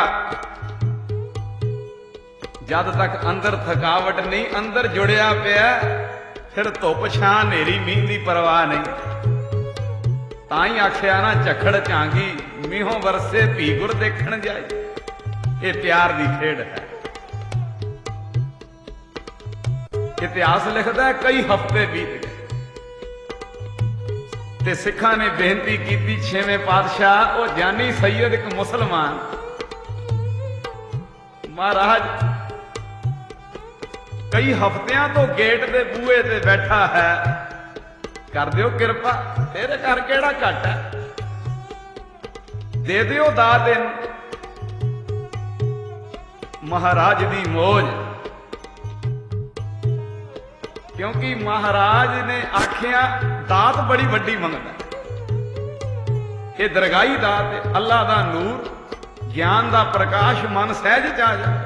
ਜਦ ਤੱਕ ਅੰਦਰ ਥਕਾਵਟ ਨਹੀਂ, ਅੰਦਰ ਜੁੜਿਆ ਪਿਆ, ਫਿਰ ਧੁੱਪ ਛਾਂ ਹਨੇਰੀ ਮੀਂਹ ਦੀ ਪਰਵਾਹ ਨਹੀਂ। ਤਾਂ ਹੀ ਆਖਿਆ ਨਾ ਝਖੜ ਝਾਂਗੀ, ਮੀਂਹੋਂ ਵਰਸੇ ਭੀ ਗੁਰ ਦੇਖਣ ਜਾਏ। ਇਹ ਪਿਆਰ ਦੀ ਖੇਡ ਹੈ। ਇਤਿਹਾਸ ਲਿਖਦਾ ਕਈ ਹਫ਼ਤੇ ਬੀਤ ਗਏ ਤੇ ਸਿੱਖਾਂ ਨੇ ਬੇਨਤੀ ਕੀਤੀ, 6ਵੇਂ ਪਾਤਸ਼ਾਹ ਉਹ ਜਾਨੀ ਸਈਅਦ ਇੱਕ ਮੁਸਲਮਾਨ, ਮਹਾਰਾਜ ਕਈ ਹਫ਼ਤਿਆਂ ਤੋਂ ਗੇਟ ਦੇ ਬੂਹੇ ਤੇ ਬੈਠਾ ਹੈ, ਕਰ ਦਿਓ ਕਿਰਪਾ, ਤੇਰੇ ਘਰ ਕਿਹੜਾ ਘੱਟ ਹੈ, ਦੇ ਦਿਓ ਦਾਤ ਇਹਨੂੰ। ਮਹਾਰਾਜ ਦੀ ਮੌਜ, ਕਿਉਂਕਿ ਮਹਾਰਾਜ ਨੇ ਆਖਿਆ ਦਾਤ ਬੜੀ ਵੱਡੀ ਮੰਗਦਾ। ਇਹ ਦਰਗਾਹੀ ਦਾਤ ਹੈ, ਅੱਲਾ ਦਾ ਨੂਰ, ਗਿਆਨ ਦਾ ਪ੍ਰਕਾਸ਼, ਮਨ ਸਹਿਜ ਚ ਆ ਜਾ।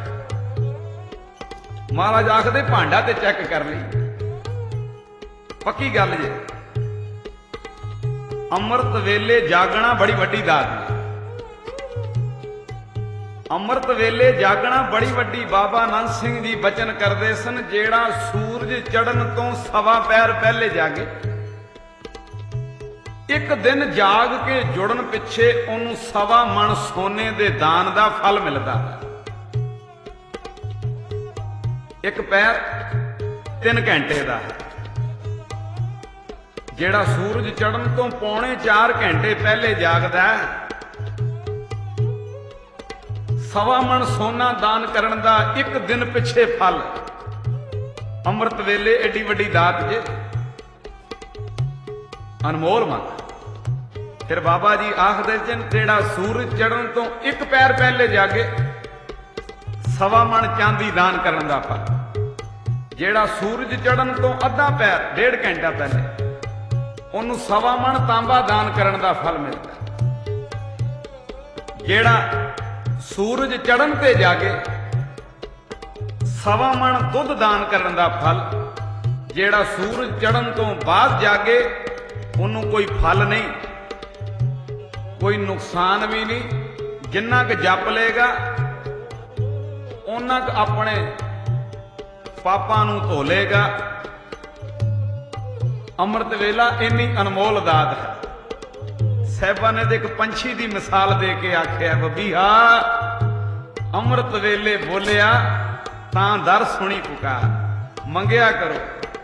ਮਹਾਰਾਜ ਆਖਦੇ ਭਾਂਡਾ ਤੇ ਚੈੱਕ ਕਰ ਲਈ, ਪੱਕੀ ਗੱਲ ਜੇ। ਅੰਮ੍ਰਿਤ ਵੇਲੇ ਜਾਗਣਾ ਬੜੀ ਵੱਡੀ ਦਾਤ ਹੈ। ਅੰਮ੍ਰਿਤ ਵੇਲੇ ਜਾਗਣਾ ਬੜੀ ਵੱਡੀ। ਬਾਬਾ ਨੰਦ ਸਿੰਘ ਜੀ ਬਚਨ ਕਰਦੇ ਸਨ, ਜਿਹੜਾ ਸੂਰਜ ਚੜ੍ਹਨ ਤੋਂ 1.25 ਪੈਰ ਪਹਿਲੇ ਜਾਗੇ, ਇੱਕ ਦਿਨ ਜਾਗ ਕੇ ਜੁੜਨ ਪਿੱਛੇ ਉਹਨੂੰ 1.25 ਮਣ ਸੋਨੇ ਦੇ ਦਾਨ ਦਾ ਫਲ ਮਿਲਦਾ ਹੈ। ਇੱਕ ਪੈਰ 3 ਘੰਟੇ ਦਾ ਹੈ। ਜਿਹੜਾ ਸੂਰਜ ਚੜ੍ਹਨ ਤੋਂ 3.25 ਘੰਟੇ ਪਹਿਲੇ ਜਾਗਦਾ ਹੈ, 1.25 ਮਣ ਸੋਨਾ ਦਾਨ ਕਰਨ ਦਾ ਇੱਕ ਦਿਨ ਪਿੱਛੇ ਫਲ। ਅੰਮ੍ਰਿਤ ਵੇਲੇ ਏਡੀ ਵੱਡੀ ਦਾਤ ਜੇ, ਅਨਮੋਲ ਮੰਗ। ਫਿਰ ਬਾਬਾ ਜੀ ਆਖਦੇ ਜਨ, ਜਿਹੜਾ ਸੂਰਜ ਚੜ੍ਹਨ ਤੋਂ 1 ਪੈਰ ਪਹਿਲੇ ਜਾਗੇ, 1.25 ਮਣ ਚਾਂਦੀ ਦਾਨ ਕਰਨ ਦਾ ਫਲ। ਜਿਹੜਾ ਸੂਰਜ ਚੜ੍ਹਨ ਤੋਂ ਅੱਧਾ ਪੈਰ 1.5 ਘੰਟਾ ਪਹਿਲੇ, ਉਹਨੂੰ 1.25 ਮਣ ਤਾਂਬਾ ਦਾਨ ਕਰਨ ਦਾ ਫਲ ਮਿਲਦਾ। ਜਿਹੜਾ ਸੂਰਜ ਚੜ੍ਹਨ ਤੇ ਜਾਗੇ, 1.25 ਮਣ ਦੁੱਧ ਦਾਨ ਕਰਨ ਦਾ ਫਲ। ਜਿਹੜਾ ਸੂਰਜ ਚੜ੍ਹਨ ਤੋਂ ਬਾਅਦ ਜਾਗੇ, ਉਹਨੂੰ ਕੋਈ ਫਲ ਨਹੀਂ। कोई नुकसान भी नहीं। जिन्ना क जप लेगा उन्ना क अपने पापां नूं धो लेगा। अमृत वेला इन्नी अनमोल दात है। साहिबा ने तो एक पंछी की मिसाल दे के आख्या, बबीहा अमृत वेले बोलिया तां दर सुनी पुकार, मंगिया करो।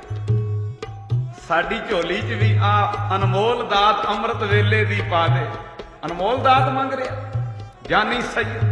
साडी झोली च भी आ अनमोल दात अमृत वेले दी पा दे। अनमोल दात मंग रहा जानी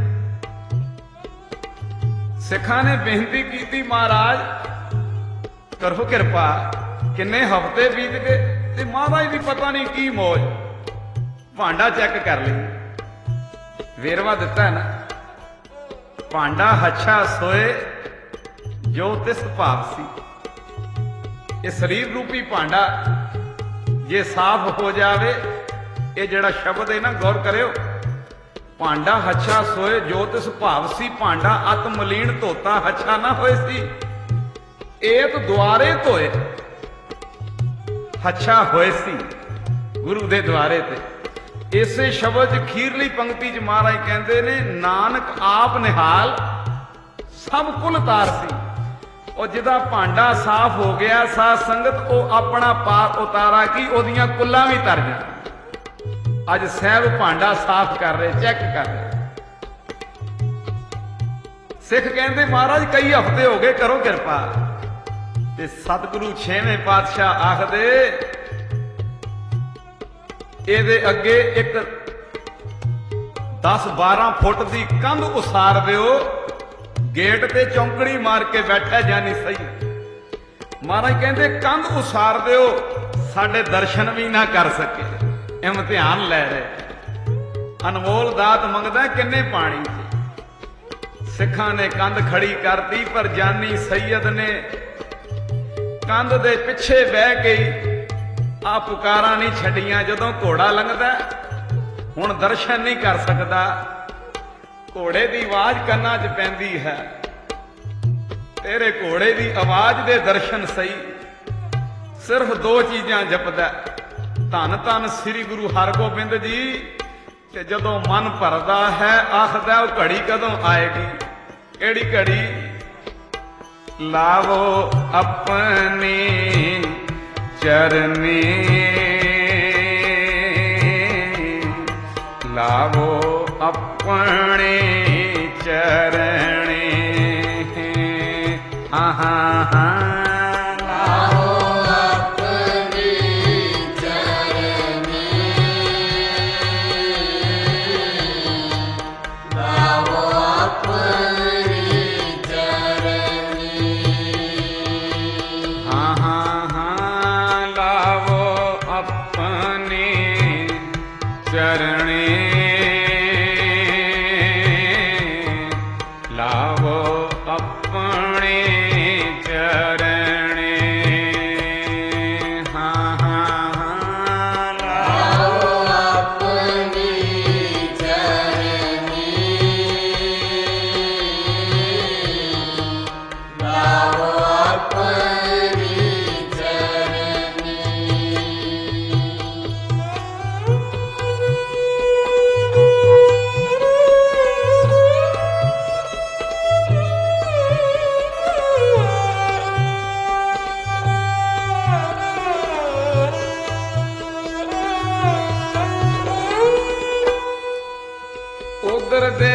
सैयद। सिखां ने बेनती की, महाराज करो किरपा, किन्ने हफ्ते बीत गए ते महाराज दी पता नहीं की मौज। भांडा चेक कर ली, वेरवा दिता है ना। भांडा हच्छा सोए जो तिस भाव सी। ये शरीर रूपी भांडा जे साफ हो जावे, ये जड़ा शब्द है ना गौर करियो, भांडा हच्छा सोए जो तिस भाव सी। भांडा अत मलीन धोता हच्छा ना होए सी। एक द्वारे धोए हच्छा होए सी गुरु दे द्वारे ते। इसे शब्द खीरली पंक्ति च महाराज कहते ने, नानक आप निहाल सब कुल तार सी। और जिदा भांडा साफ हो गया साध संगत, वो अपना पाप उतारा की ओदियां कुल्लां भी तर जा। अज साहब भांडा साफ कर रहे, चेक कर रहे। सिख कहते महाराज कई हफ्ते हो गए, करो किरपा। ते सतगुरु छेवें पातशाह आखदे ਇਹਦੇ ਅੱਗੇ एक 10-12 फुट की कंध उसार दिओ, गेट ते चौंकड़ी मार के बैठा जानी सही। महाराज कहते कंध उसार दिओ, साडे दर्शन भी ना कर सके। इम्तिहान लै रहे, अनमोल दात मंगदा किन्ने पानी च। सिखां ने कंध खड़ी करती, पर जानी सैयद ने कंध दे पिछे बह के आ पुकारा नहीं छड़ियां। जदों घोड़ा लंघदा हुण दर्शन नहीं कर सकता, घोड़े की आवाज कन्ना च पैंदी है, तेरे घोड़े की आवाज दे दर्शन सही। सिर्फ 2 चीजां जपदा, धन धन श्री गुरु हरगोबिंद जी। ते जदों मन भरदा है आखदा वो घड़ी कदों आएगी। केड़ी घड़ी? लावो अपने चरने, लावो अपने चरणे। आहा लावो अपने चरने, लावो अपने चरने। लावो अपने चरणे, लावो अपने चरणे। लावो अपने चरने, लावो अपने चरने। उधर दे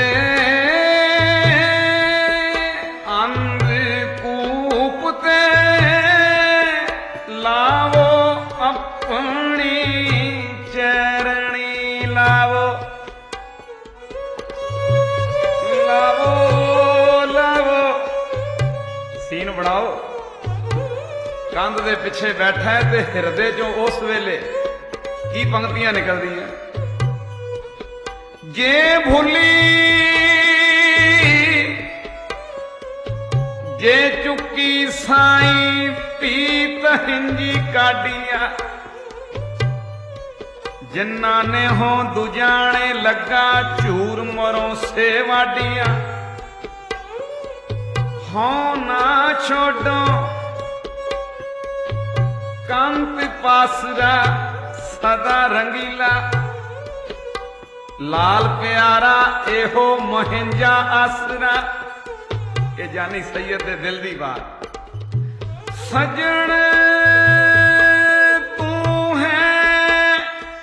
अंधकूप ते लावो अपनी चरणी। लावो लावो लावो, सीन बनाओ। कंध दे पिछे बैठा है ते हिरदे चो उस वेले की पंक्तियां निकलदियां। जे भूली जे चुकी साई पीत हिंजी काडिया। जिन्ना ने हो दुजाने लगा झूर मरों से वाडिया। हो ना छोड़ो कांत पासरा सदा रंगीला। ਲਾਲ ਪਿਆਰਾ ਇਹੋ ਮਹਿੰਜਾ ਆਸਰਾ। ਇਹ ਜਾਨੀ ਸੈਯਦ ਦੇ ਦਿਲ ਦੀ ਬਾਤ। ਸਜਣ ਤੂੰ ਹੈ,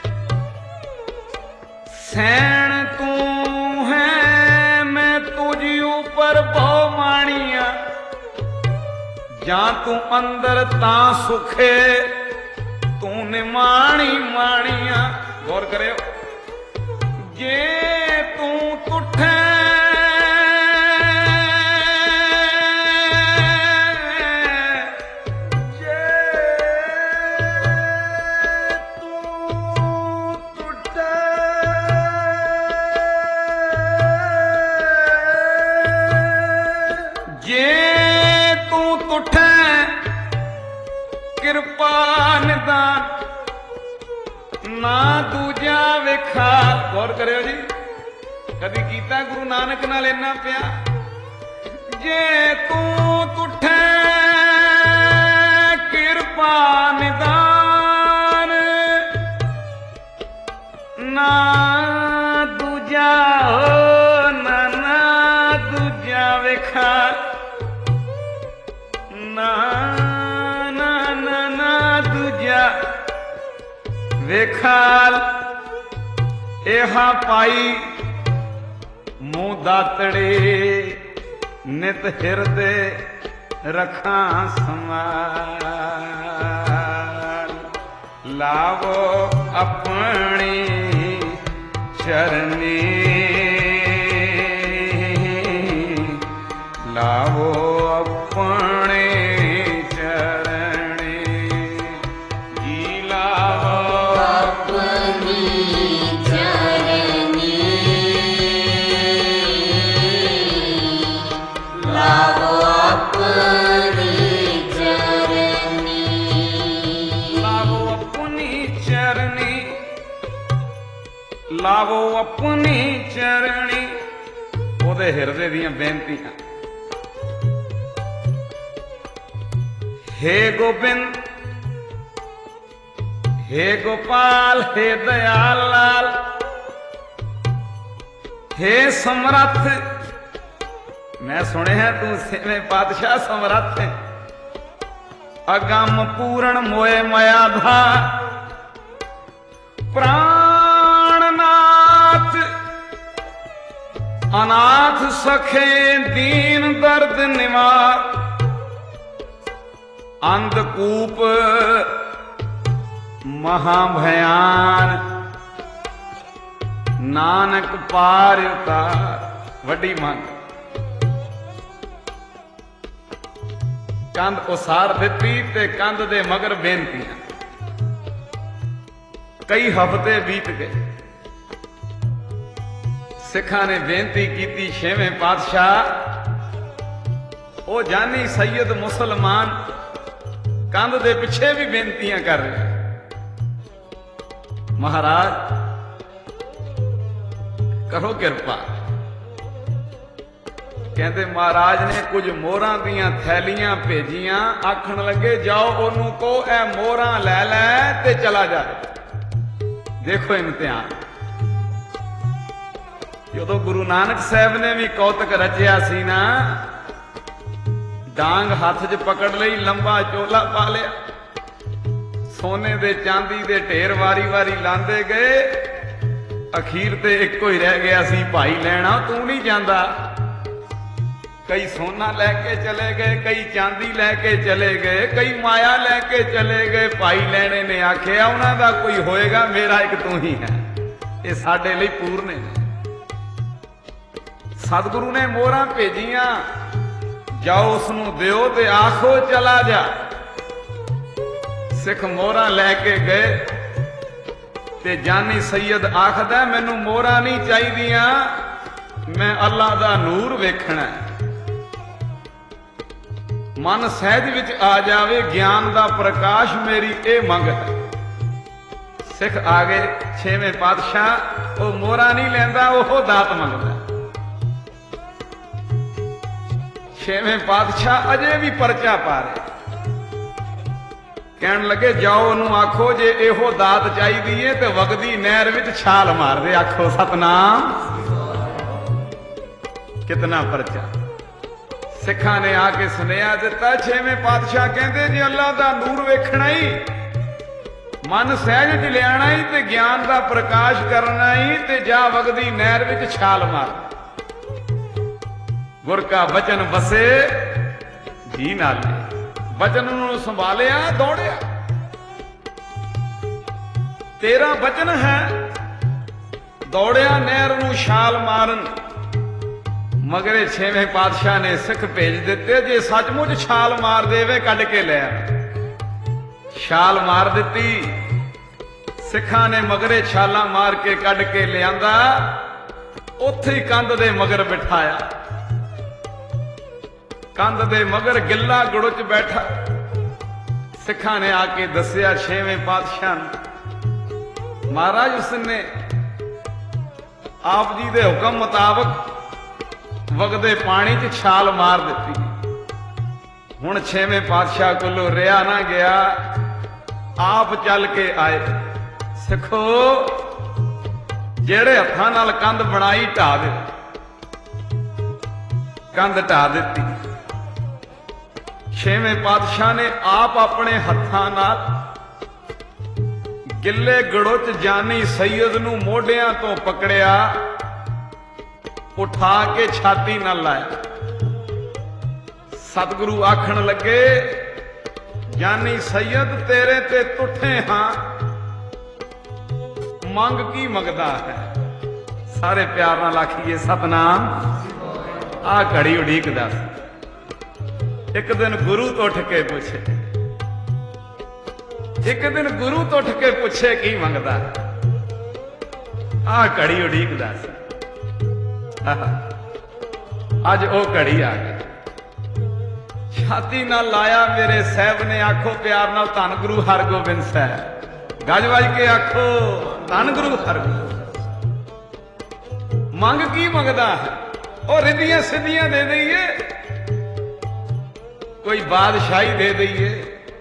ਸੈਣ ਤੂੰ ਹੈ, ਮੈਂ ਤੁਝ ਉਪਰ ਬਹੁ ਮਾਣੀਆਂ। ਜਾਂ ਤੂੰ ਅੰਦਰ ਤਾਂ ਸੁਖੇ, ਤੂੰ ਨਿਮਾਣੀ ਮਾਣੀਆਂ। ਗੌਰ ਕਰਿਓ, ਜੇ ਤੂੰ ਤੁਠੇ ਕਿਰਪਾ ਨਿਦਾਨ ਨਾ ਦੂਜਾ ਵੇਖਾ। ਗੌਰ ਕਰਿਓ ਜੀ, ਕਦੀ ਕੀਤਾ ਗੁਰੂ ਨਾਨਕ ਨਾਲ ਇੰਨਾ ਪਿਆਰ। ਜੇ ਤੂੰ ਤੁਠੇ ਕਿਰਪਾ ਨਿਦਾਨ ਨਾ ਦੂਜਾ ਨਾ ਦੂਜਾ ਵੇਖਾ। ਨਾ ਵੇਖਾਲ ਇਹਾ ਪਾਈ ਮੂੰਹ ਦਾਤੜੇ, ਨਿਤ ਹਿਰਦੇ ਰਖਾਂ ਸਮਾਲ। ਲਾਵੋ ਆਪਣੀ ਚਰਨੀ, ਲਾਵੋ ਆਪਣੇ ਲਾਵੋ ਆਪਣੀ ਚਰਣੀ। ਉਹਦੇ ਹਿਰਦੇ ਦੀਆਂ ਬੇਨਤੀਆਂ। ਹੇ ਗੋਬਿੰਦ, ਹੇ ਗੋਪਾਲ, ਹੇ ਦਇਆਲ ਲਾਲ, ਹੇ ਸਮਰੱਥ। ਮੈਂ ਸੁਣਿਆ ਤੂੰ ਛੇਵੇਂ ਪਾਤਸ਼ਾਹ ਸਮਰੱਥ ਹੈ। ਅਗੰਮ ਪੂਰਨ ਮੋਏ ਮਾਇਆ ਦਾ ਪ੍ਰਾਣਨਾਥ। ਅਨਾਥ ਸਖੇ ਦੀਨ ਦਰਦ ਨਿਵਾਰ। ਅੰਧਕੂਪ ਮਹਾ ਭਿਆਨ। ਨਾਨਕ ਪਾਰ ਉਤਾਰ। ਵੱਡੀ ਮੰਗ। ਕੰਧ ਉਸਾਰ ਦਿੱਤੀ ਤੇ ਕੰਧ ਦੇ ਮਗਰ ਬੇਨਤੀਆਂ। ਕਈ ਹਫ਼ਤੇ ਬੀਤ ਗਏ। ਸਿੱਖਾਂ ਨੇ ਬੇਨਤੀ ਕੀਤੀ, ਛੇਵੇਂ ਪਾਤਸ਼ਾਹ ਉਹ ਜਾਨੀ ਸੈਯਦ ਮੁਸਲਮਾਨ ਕੰਧ ਦੇ ਪਿੱਛੇ ਵੀ ਬੇਨਤੀਆਂ ਕਰ ਰਹੇ। ਮਹਾਰਾਜ ਕਰੋ ਕਿਰਪਾ। ਕਹਿੰਦੇ ਮਹਾਰਾਜ ਨੇ ਕੁਝ ਮੋਹਰਾਂ ਦੀਆਂ ਥੈਲੀਆਂ ਭੇਜੀਆਂ। ਆਖਣ ਲੱਗੇ ਜਾਓ ਉਹਨੂੰ ਕਹੋ ਇਹ ਮੋਹਰਾਂ ਲੈ ਲੈ ਤੇ ਚਲਾ ਜਾਏ। ਦੇਖੋ ਇਮਤਿਹਾਨ। ਜਦੋਂ ਗੁਰੂ ਨਾਨਕ ਸਾਹਿਬ ਨੇ ਵੀ ਕੌਤਕ ਰਚਿਆ ਸੀ ਨਾ, ਡਾਂਗ ਹੱਥ 'ਚ ਪਕੜ ਲਈ, ਲੰਬਾ ਚੋਲਾ ਪਾ ਲਿਆ, ਸੋਨੇ ਦੇ ਚਾਂਦੀ ਦੇ ਢੇਰ ਵਾਰੀ ਵਾਰੀ ਲਾਂਦੇ ਗਏ। ਅਖੀਰ ਤੇ ਇੱਕੋ ਹੀ ਰਹਿ ਗਿਆ ਸੀ, ਭਾਈ ਲੈਣਾ ਤੂੰ ਨਹੀਂ ਜਾਂਦਾ। ਕਈ ਸੋਨਾ ਲੈ ਕੇ ਚਲੇ ਗਏ, ਕਈ ਚਾਂਦੀ ਲੈ ਕੇ ਚਲੇ ਗਏ, ਕਈ ਮਾਇਆ ਲੈ ਕੇ ਚਲੇ ਗਏ। ਭਾਈ ਲੈਣੇ ਨੇ ਆਖਿਆ ਉਹਨਾਂ ਦਾ ਕੋਈ ਹੋਏਗਾ, ਮੇਰਾ ਇੱਕ ਤੂੰ ਹੀ ਹੈ। ਇਹ ਸਾਡੇ ਲਈ ਪੂਰਨ ਹੈ। ਸਤਿਗੁਰੂ ਨੇ ਮੋਹਰਾਂ ਭੇਜੀਆਂ, ਜਾਓ ਉਸ ਨੂੰ ਦਿਓ ਤੇ ਆਖੋ ਚਲਾ ਜਾ। ਸਿੱਖ ਮੋਹਰਾਂ ਲੈ ਕੇ ਗਏ ਤੇ ਜਾਨੀ ਸੈਯਦ ਆਖਦਾ ਮੈਨੂੰ ਮੋਹਰਾਂ ਨਹੀਂ ਚਾਹੀਦੀਆਂ, ਮੈਂ ਅੱਲਾ ਦਾ ਨੂਰ ਵੇਖਣਾ। ਮਨ ਸਹਿਜ ਵਿੱਚ ਆ ਜਾਵੇ ਗਿਆਨ ਦਾ ਪ੍ਰਕਾਸ਼, ਮੇਰੀ ਇਹ ਮੰਗ ਹੈ। ਸਿੱਖ ਆ ਗਏ। ਛੇਵੇਂ ਪਾਤਸ਼ਾਹ ਉਹ ਮੋਹਰਾਂ ਨਹੀਂ ਲੈਂਦਾ, ਉਹ ਦਾਤ ਮੰਗਦਾ। ਛੇਵੇਂ ਪਾਤਸ਼ਾਹ ਅਜੇ ਵੀ ਪਰਚਾ ਪਾ ਰਹੇ। ਕਹਿਣ ਲੱਗੇ ਜਾਓ ਉਹਨੂੰ ਆਖੋ ਜੇ ਇਹੋ ਦਾਤ ਚਾਹੀਦੀ ਏ ਤੇ ਵਗਦੀ ਨਹਿਰ ਵਿੱਚ ਛਾਲ ਮਾਰ ਦੇ। ਆਖੋ ਸਤਨਾਮ। ਕਿਤਨਾ ਪਰਚਾ। ਸਿੱਖਾਂ ਨੇ ਆ ਕੇ ਸੁਨੇਹਾ ਦਿੱਤਾ। ਛੇਵੇਂ ਪਾਤਸ਼ਾਹ ਕਹਿੰਦੇ ਜੇ ਅੱਲਾ ਦਾ ਨੂਰ ਵੇਖਣਾ ਹੀ, ਮਨ ਸਹਿਜ ਚ ਲਿਆਣਾ ਹੀ ਤੇ ਗਿਆਨ ਦਾ ਪ੍ਰਕਾਸ਼ ਕਰਨਾ ਹੀ ਤੇ ਜਾ ਵਗਦੀ ਨਹਿਰ ਵਿੱਚ ਛਾਲ ਮਾਰ। ਗੁਰ ਕਾ ਬਚਨ ਬਸੇ ਜੀ ਨਾਲੇ। ਬਚਨ ਨੂੰ ਸੰਭਾਲਿਆ, ਦੌੜਿਆ। ਤੇਰਾ ਬਚਨ ਹੈ, ਦੌੜਿਆ ਨਹਿਰ ਨੂੰ ਛਾਲ ਮਾਰਨ। ਮਗਰੇ ਛੇਵੇਂ ਪਾਤਸ਼ਾਹ ਨੇ ਸਿੱਖ ਭੇਜ ਦਿੱਤੇ ਜੇ ਸੱਚਮੁੱਚ ਛਾਲ ਮਾਰ ਦੇਵੇ ਕੱਢ ਕੇ ਲੈ ਆ। ਛਾਲ ਮਾਰ ਦਿੱਤੀ। ਸਿੱਖਾਂ ਨੇ ਮਗਰੇ ਛਾਲਾਂ ਮਾਰ ਕੇ ਕੱਢ ਕੇ ਲਿਆਂਦਾ। ਉੱਥੇ ਹੀ ਕੰਧ ਦੇ ਮਗਰ ਬਿਠਾਇਆ। ਕੰਧ ਦੇ ਮਗਰ ਗਿੱਲਾ ਗੁੜਚ ਬੈਠਾ। ਸਿੱਖਾਂ ਨੇ ਆ ਕੇ ਦੱਸਿਆ ਛੇਵੇਂ ਪਾਤਸ਼ਾਹ ਨੂੰ, ਮਹਾਰਾਜ ਉਸਨੇ ਆਪ ਜੀ ਦੇ ਹੁਕਮ ਮੁਤਾਬਕ ਵਗਦੇ ਪਾਣੀ 'ਚ ਛਾਲ ਮਾਰ ਦਿੱਤੀ। ਹੁਣ ਛੇਵੇਂ ਪਾਤਸ਼ਾਹ ਕੋਲੋਂ ਰਿਹਾ ਨਾ ਗਿਆ, ਆਪ ਚੱਲ ਕੇ ਆਏ। ਸਿੱਖੋ, ਜਿਹੜੇ ਹੱਥਾਂ ਨਾਲ ਕੰਧ ਬਣਾਈ ਢਾ ਦਿੱਤੀ। ਕੰਧ ਢਾ ਦਿੱਤੀ। ਛੇਵੇਂ ਪਾਤਸ਼ਾਹ ਨੇ ਆਪ ਆਪਣੇ ਹੱਥਾਂ ਨਾਲ ਗਿੱਲੇ ਗੜੁੱਚ ਜਾਨੀ ਸੈਯਦ ਨੂੰ ਮੋਢਿਆਂ ਤੋਂ ਪਕੜਿਆ, ਉਠਾ ਕੇ ਛਾਤੀ ਨਾਲ ਲਾਇਆ। ਸਤਿਗੁਰੂ ਆਖਣ ਲੱਗੇ, ਜਾਨੀ ਸੈਯਦ ਤੇਰੇ ਤੇ ਤੁਠੇ ਹਾਂ, ਮੰਗ ਕੀ ਮੰਗਦਾ ਹੈ? ਸਾਰੇ ਪਿਆਰ ਨਾਲ ਆਖੀਏ ਸਤਨਾਮ। ਆ ਘੜੀ ਉਡੀਕਦਾ ਸੀ। ਇੱਕ ਦਿਨ ਗੁਰੂ ਤੋਂ ਉੱਠ ਕੇ ਪੁੱਛੇ, ਇੱਕ ਦਿਨ ਗੁਰੂ ਤੋਂ ਉੱਠ ਕੇ ਪੁੱਛੇ ਕੀ ਮੰਗਦਾ। ਆ ਘੜੀ ਉਡੀਕਦਾ ਸੀ। ਅੱਜ ਉਹ ਘੜੀ ਆ ਗਈ। ਛਾਤੀ ਨਾਲ ਲਾਇਆ ਮੇਰੇ ਸਾਹਿਬ ਨੇ। ਆਖੋ ਪਿਆਰ ਨਾਲ ਧੰਨ ਗੁਰੂ ਹਰਗੋਬਿੰਦ ਸਾਹਿਬ। ਗੱਜ ਵੱਜ ਕੇ ਆਖੋ ਧੰਨ ਗੁਰੂ ਹਰਗੋਬਿੰਦ। ਮੰਗ ਕੀ ਮੰਗਦਾ ਹੈ? ਉਹ ਰਿੱਧੀਆਂ ਸਿੱਧੀਆਂ ਦੇ ਦਈਏ, ਕੋਈ ਬਾਦਸ਼ਾਹੀ ਦੇ ਦਈਏ।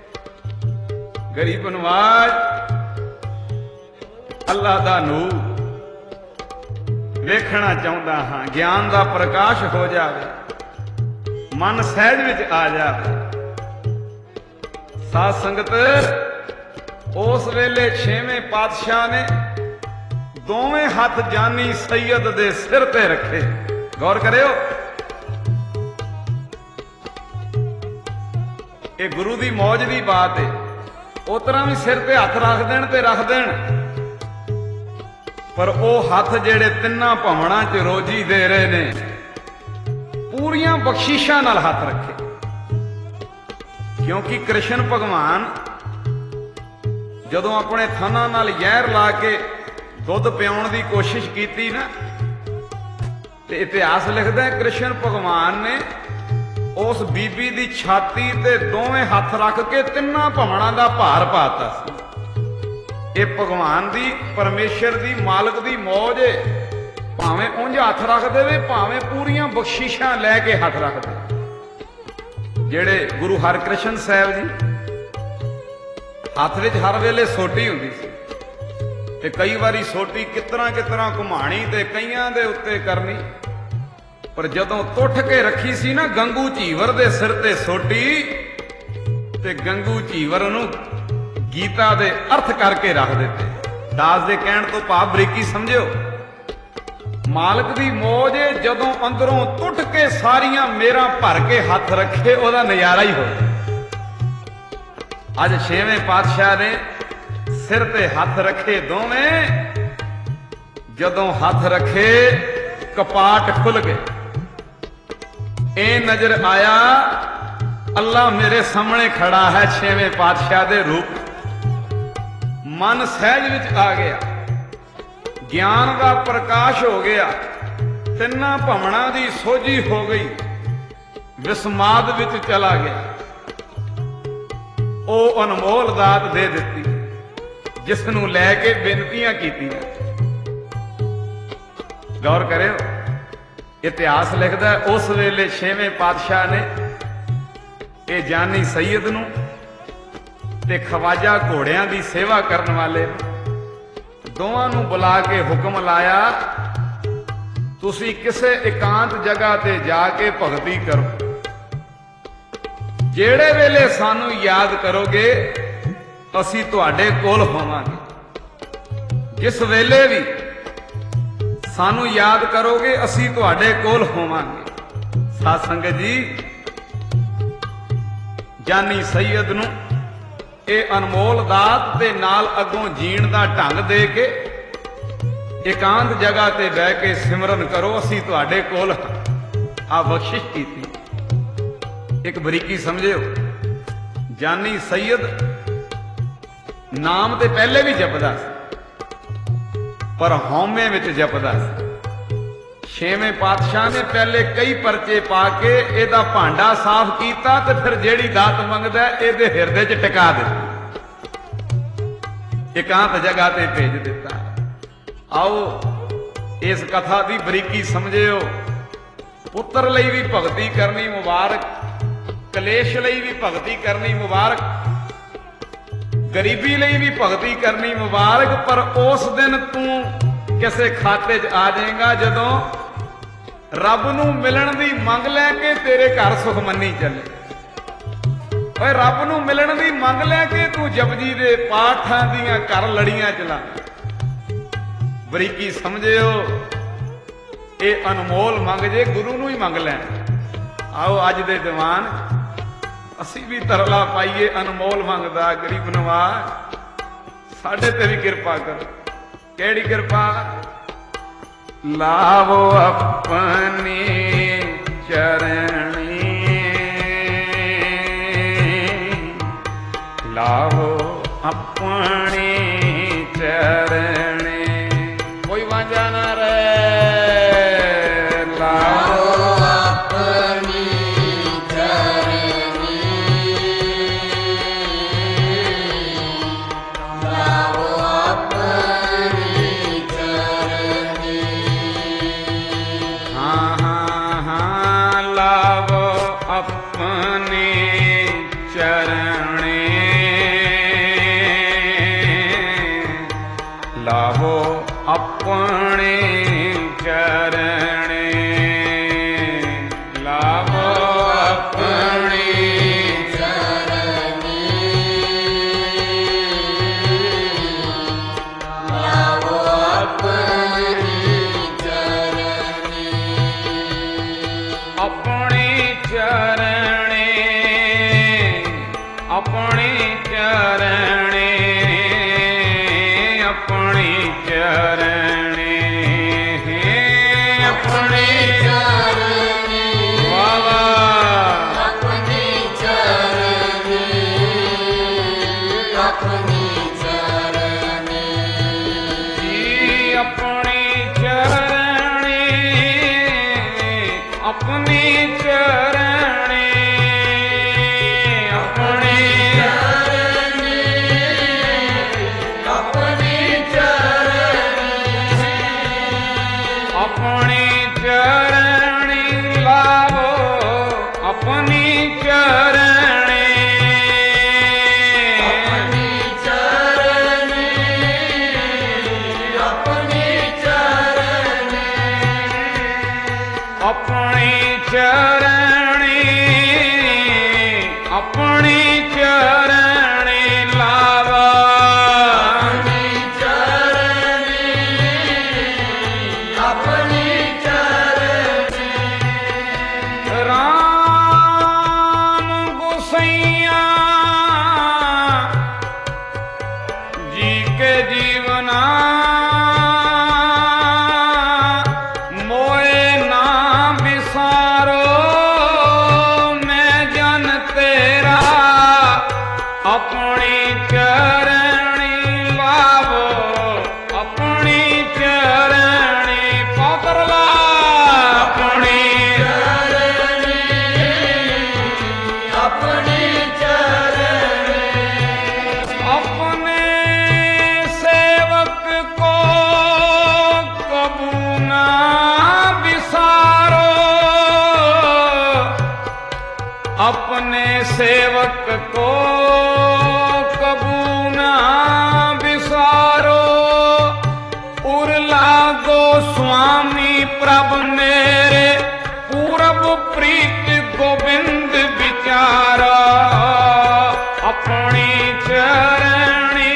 ਗਰੀਬ ਨਵਾਜ਼ ਅੱਲਾ ਦਾ ਨੂਰ ਵੇਖਣਾ ਚਾਹੁੰਦਾ ਹਾਂ। ਗਿਆਨ ਦਾ ਪ੍ਰਕਾਸ਼ ਹੋ ਜਾਵੇ, ਮਨ ਸਹਿਜ ਵਿੱਚ ਆ ਜਾਵੇ। ਸਾਧ ਸੰਗਤ, ਉਸ ਵੇਲੇ ਛੇਵੇਂ ਪਾਤਸ਼ਾਹ ਨੇ ਦੋਵੇਂ ਹੱਥ ਜਾਨੀ ਸੈਯਦ ਦੇ ਸਿਰ ਤੇ ਰੱਖੇ। ਗੌਰ ਕਰਿਓ, ਇਹ ਗੁਰੂ ਦੀ ਮੌਜ ਦੀ ਬਾਤ ਹੈ। ਉਸ ਤਰ੍ਹਾਂ ਵੀ ਸਿਰ ਤੇ ਹੱਥ ਰੱਖ ਦੇਣ ਤੇ ਰੱਖ ਦੇਣ, ਪਰ ਉਹ ਹੱਥ ਜਿਹੜੇ ਤਿੰਨਾਂ ਭਵਨਾਂ 'ਚ ਰੋਜੀ ਦੇ ਰਹੇ ਨੇ, ਪੂਰੀਆਂ ਬਖਸ਼ਿਸ਼ਾਂ ਨਾਲ ਹੱਥ ਰੱਖੇ। ਕਿਉਂਕਿ ਕ੍ਰਿਸ਼ਨ ਭਗਵਾਨ ਜਦੋਂ ਆਪਣੇ ਥਣਾਂ ਨਾਲ ਜ਼ਹਿਰ ਲਾ ਕੇ ਦੁੱਧ ਪਿਆਉਣ ਦੀ ਕੋਸ਼ਿਸ਼ ਕੀਤੀ ਨਾ, ਤੇ ਇਤਿਹਾਸ ਲਿਖਦਾ ਹੈ ਕ੍ਰਿਸ਼ਨ ਭਗਵਾਨ ਨੇ ਉਸ ਬੀਬੀ ਦੀ ਛਾਤੀ ਤੇ ਦੋਵੇਂ ਹੱਥ ਰੱਖ ਕੇ ਤਿੰਨਾਂ ਭਵਨਾਂ ਦਾ ਭਾਰ ਪਾਤਾ ਸੀ। ਇਹ ਭਗਵਾਨ ਦੀ, ਪਰਮੇਸ਼ਰ ਦੀ, ਮਾਲਕ ਦੀ ਮੌਜ ਏ। ਭਾਵੇਂ ਉਂਝ ਹੱਥ ਰੱਖ ਦੇਵੇ, ਭਾਵੇਂ ਪੂਰੀਆਂ ਬਖਸ਼ਿਸ਼ਾਂ ਲੈ ਕੇ ਹੱਥ ਰੱਖ ਦੇ। ਜਿਹੜੇ ਗੁਰੂ ਹਰਕ੍ਰਿਸ਼ਨ ਸਾਹਿਬ ਜੀ, ਹੱਥ ਵਿੱਚ ਹਰ ਵੇਲੇ ਸੋਟੀ ਹੁੰਦੀ ਸੀ, ਤੇ ਕਈ ਵਾਰੀ ਸੋਟੀ ਕਿਤਨਾ ਘੁਮਾਣੀ ਤੇ ਕਈਆਂ ਦੇ ਉੱਤੇ ਕਰਨੀ। ਪਰ ਜਦੋਂ ਟੁੱਟ ਕੇ ਰੱਖੀ ਸੀ ਨਾ ਗੰਗੂ ਝੀਵਰ ਦੇ ਸਿਰ ਤੇ ਸੋਟੀ, ਤੇ ਗੰਗੂ ਝੀਵਰ ਨੂੰ ਗੀਤਾ ਦੇ ਅਰਥ ਕਰਕੇ ਰੱਖ ਦਿੱਤੇ। ਦਾਸ ਦੇ ਕਹਿਣ ਤੋਂ ਭਾਵ ਬਰੀਕੀ ਸਮਝਿਓ। ਮਾਲਕ ਦੀ ਮੌਜ ਏ, ਜਦੋਂ ਅੰਦਰੋਂ ਟੁੱਟ ਕੇ ਸਾਰੀਆਂ ਮੇਰਾਂ ਭਰ ਕੇ ਹੱਥ ਰੱਖੇ, ਉਹਦਾ ਨਜ਼ਾਰਾ ਹੀ ਹੋਵੇ। ਅੱਜ ਛੇਵੇਂ ਪਾਤਸ਼ਾਹ ਨੇ ਸਿਰ ਤੇ ਹੱਥ ਰੱਖੇ ਦੋਵੇਂ। ਜਦੋਂ ਹੱਥ ਰੱਖੇ, ਕਪਾਟ ਖੁੱਲ ਗਏ। ਇਹ ਨਜ਼ਰ ਆਇਆ, ਅੱਲਾ ਮੇਰੇ ਸਾਹਮਣੇ ਖੜਾ ਹੈ ਛੇਵੇਂ ਪਾਤਸ਼ਾਹ ਦੇ ਰੂਪ। ਮਨ ਸਹਿਜ ਵਿੱਚ ਆ ਗਿਆ, ਗਿਆਨ ਦਾ ਪ੍ਰਕਾਸ਼ ਹੋ ਗਿਆ, ਤਿੰਨਾਂ ਭਵਨਾਂ ਦੀ ਸੋਝੀ ਹੋ ਗਈ, ਵਿਸਮਾਦ ਵਿੱਚ ਚਲਾ ਗਿਆ। ਉਹ ਅਨਮੋਲ ਦਾਤ ਦੇ ਦਿੱਤੀ ਜਿਸ ਨੂੰ ਲੈ ਕੇ ਬੇਨਤੀਆਂ ਕੀਤੀਆਂ। ਗੌਰ ਕਰਿਓ, ਇਤਿਹਾਸ ਲਿਖਦਾ ਉਸ ਵੇਲੇ ਛੇਵੇਂ ਪਾਤਸ਼ਾਹ ਨੇ ਇਹ ਜਾਨੀ ਸੈਯਦ ਨੂੰ ਤੇ ਖਵਾਜਾ ਘੋੜਿਆਂ ਦੀ ਸੇਵਾ ਕਰਨ ਵਾਲੇ ਦੋਵਾਂ ਨੂੰ ਬੁਲਾ ਕੇ ਹੁਕਮ ਲਾਇਆ, ਤੁਸੀਂ ਕਿਸੇ ਇਕਾਂਤ ਜਗ੍ਹਾ ਤੇ ਜਾ ਕੇ ਭਗਤੀ ਕਰੋ। ਜਿਹੜੇ ਵੇਲੇ ਸਾਨੂੰ ਯਾਦ ਕਰੋਗੇ ਅਸੀਂ ਤੁਹਾਡੇ ਕੋਲ ਹੋਵਾਂਗੇ। ਜਿਸ ਵੇਲੇ ਵੀ ਸਾਨੂੰ ਯਾਦ ਕਰੋਗੇ ਅਸੀਂ ਤੁਹਾਡੇ ਕੋਲ ਹੋਵਾਂਗੇ। ਸਾਧ ਸੰਗਤ ਜੀ, ਜਾਨੀ ਸੈਯਦ ਨੂੰ ਇਹ ਅਨਮੋਲ ਦਾਤ ਤੇ ਨਾਲ ਅੱਗੋਂ ਜੀਣ ਦਾ ਢੰਗ ਦੇ ਕੇ ਇਕਾਂਤ ਜਗ੍ਹਾ ਤੇ ਬਹਿ ਕੇ ਸਿਮਰਨ ਕਰੋ, ਅਸੀਂ ਤੁਹਾਡੇ ਕੋਲ ਆ ਬਖਸ਼ਿਸ਼ ਕੀਤੀ। ਇੱਕ ਬਰੀਕੀ ਸਮਝਿਓ, ਜਾਨੀ ਸੈਯਦ ਨਾਮ ਤੇ ਪਹਿਲੇ ਵੀ ਜਪਦਾ ਸੀ ਪਰ ਹਉਮੈ ਵਿੱਚ ਜਪਦਾ ਸੀ। ਛੇਵੇਂ ਪਾਤਸ਼ਾਹ ਨੇ ਪਹਿਲੇ ਕਈ ਪਰਚੇ ਪਾ ਕੇ ਇਹਦਾ ਭਾਂਡਾ ਸਾਫ਼ ਕੀਤਾ ਤੇ ਫਿਰ ਜਿਹੜੀ ਦਾਤ ਮੰਗਦਾ ਇਹਦੇ ਹਿਰਦੇ 'ਚ ਟਿਕਾ ਦਿੱਤੀ, ਇਕਾਂਤ ਜਗ੍ਹਾ ਤੇ ਭੇਜ ਦਿੱਤਾ। ਆਓ ਇਸ ਕਥਾ ਦੀ ਬਰੀਕੀ ਸਮਝਿਓ। ਪੁੱਤਰ ਲਈ ਵੀ ਭਗਤੀ ਕਰਨੀ ਮੁਬਾਰਕ, ਕਲੇਸ਼ ਲਈ ਵੀ ਭਗਤੀ ਕਰਨੀ ਮੁਬਾਰਕ, ਗਰੀਬੀ ਲਈ ਵੀ ਭਗਤੀ ਕਰਨੀ ਮੁਬਾਰਕ, ਪਰ ਉਸ ਦਿਨ ਤੂੰ ਕਿਸੇ ਖਾਤੇ 'ਚ ਆ ਜਾਏਗਾ ਜਦੋਂ ਰੱਬ ਨੂੰ ਮਿਲਣ ਦੀ ਮੰਗ ਲੈ ਕੇ ਤੇਰੇ ਘਰ ਸੁਖਮਨੀ ਚੱਲੇ। ਓਏ ਰੱਬ ਨੂੰ ਮਿਲਣ ਦੀ ਮੰਗ ਲੈ ਕੇ ਤੂੰ ਜਪਜੀ ਦੇ ਪਾਠਾਂ ਦੀਆਂ ਘਰ ਲੜੀਆਂ ਚਲਾ। ਬਰੀਕੀ ਸਮਝਿਓ, ਇਹ ਅਨਮੋਲ ਮੰਗ ਜੇ ਗੁਰੂ ਨੂੰ ਹੀ ਮੰਗ ਲੈਣ। ਆਓ ਅੱਜ ਦੇ ਦੀਵਾਨ ਅਸੀਂ ਵੀ ਤਰਲਾ ਪਾਈਏ ਅਨਮੋਲ ਮੰਗਦਾ ਗਰੀਬ ਨਵਾਜ਼, ਸਾਡੇ ਤੇ ਵੀ ਕਿਰਪਾ ਕਰੋ। ਕਿਹੜੀ ਕਿਰਪਾ? ਲਾਵੋ ਆਪਣੀ ਚਰਣੀ, ਲਾਵੋ ਆਪਣੀ ਚਰਣੀ, ਕੋਈ ਵਾਂਝਾ ਨਾ ਰਹੇ। ਲਾਵੋ ਆਪਣੀ ਚਰਣੀ, ਲਾਵੋ ਆਪਣੀ ਚਰਣੀ, ਹਾਂ ਲਾਵੋ ਆਪਣੀ ਚਰਣੀ, ਲਾਵੋ ਆਪਣੀ ਚਰਣੀ, ਲਾਵੋ ਆਪਣੀ ਚਰਣੀ, ਲਾਵੋ ਆਪਣੀ ਚਰਣੀ, ਆਪਣੀ ਚਰਣੀ, ਆਪਣੀ ਚਰਣੀ, ਆਪਣੀ ਚਰਣੀ, ਆਪਣੀ ਚਰਣੀ, ਵਾਹ ਵਾਹ, ਆਪਣੀ ਚਰਣੀ, ਆਪਣੀ ਚਰਣੀ, ਜੀ ਆਪਣੀ ਚਰਣੀ, ਆਪਣੀ ਚਰਣੀ, ਆਪਣੀ ਆਪਣੀ ਚਰਣੀ, ਆਪਣੀ ਚਰਣੀ, ਲਾਵੋ ਆਪਣੀ ਚਰਣੀ, ਆਪਣੀ ਚਰਣੀ, ਆਪਣੀ ਚਰਣੀ, ਆਪਣੀ ਚਰਣੀ, ਆਪਣੀ ਚਰਣੀ, ਲਾਵਾ ਆਪਣੀ ਚਰਣੀ, ਆਪਣੀ ਚਰਣੀ, ਰਾਮ ਗੁਸਈਆ ਜੀ ਕੇ ਜੀਵਨਾ ਮੋਏ ਨਾ ਵਿਸਾਰੋ, ਮੈਂ ਜਨ ਤੇਰਾ ਆਪਣੀ ਚਰਣੀ, ਲਾਵੋ ਆਪਣੀ ਚਰਣੀ, ਪਕੜ ਲਾ ਆਪਣੀ ਆਪਣੀ ਚਰਣੀ, अपने सेवक को कबू ना विसारो, अपने सेवक को विचारो अपनी चरणी,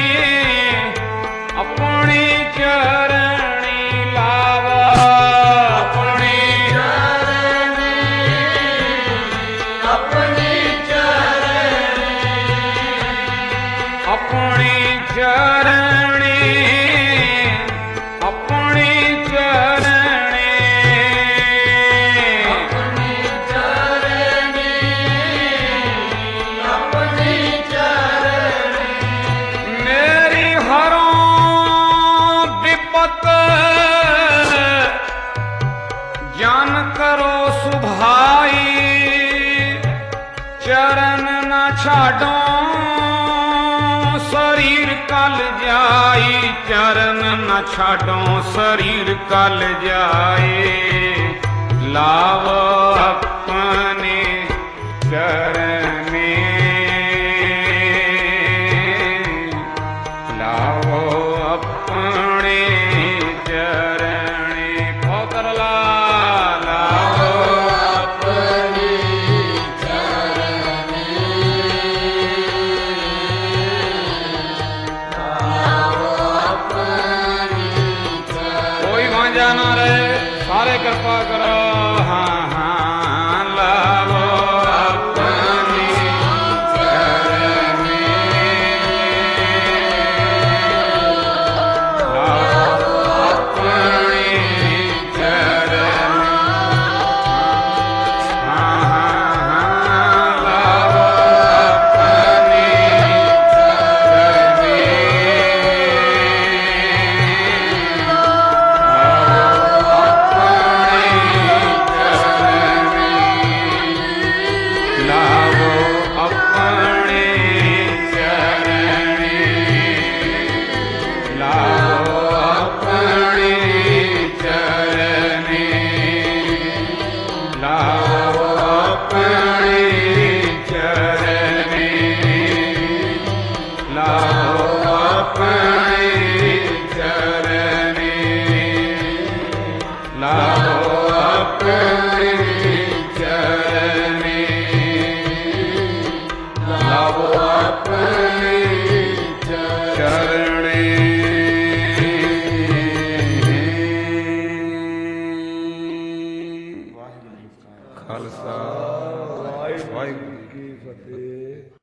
अपनी चरणी लावा, अपनी चरणी, अपनी चरणी, अपनी चरणी, अपनी चरणी, अपनी चरणी, अपनी चरणी। मेरी हरों विपत ज्ञान करो सुभाई, चरण न छाडो शरीर कल जाई, चरण न छाडो शरीर कल जाए, लावो अपने चरणे, लावो अपने चरणे, खोकरला लावो अपनी चरणी, लावो अपनी चरणी। कोई वांझा ना रहे, सारे कृपा करो। हाँ हाँ लावो अपनी चरणी, लावो अपनी चरणी, हाँ हाँ हाँ लावो अपनी चरणी, लावो अपने चरणी, लावो अपने चरणी, लावो अपने चरणी, लावो अपने चरणी, लावो अपने चरणी, लावो अपने चरणी। खालसा वाहिगुरू जी की फतेह।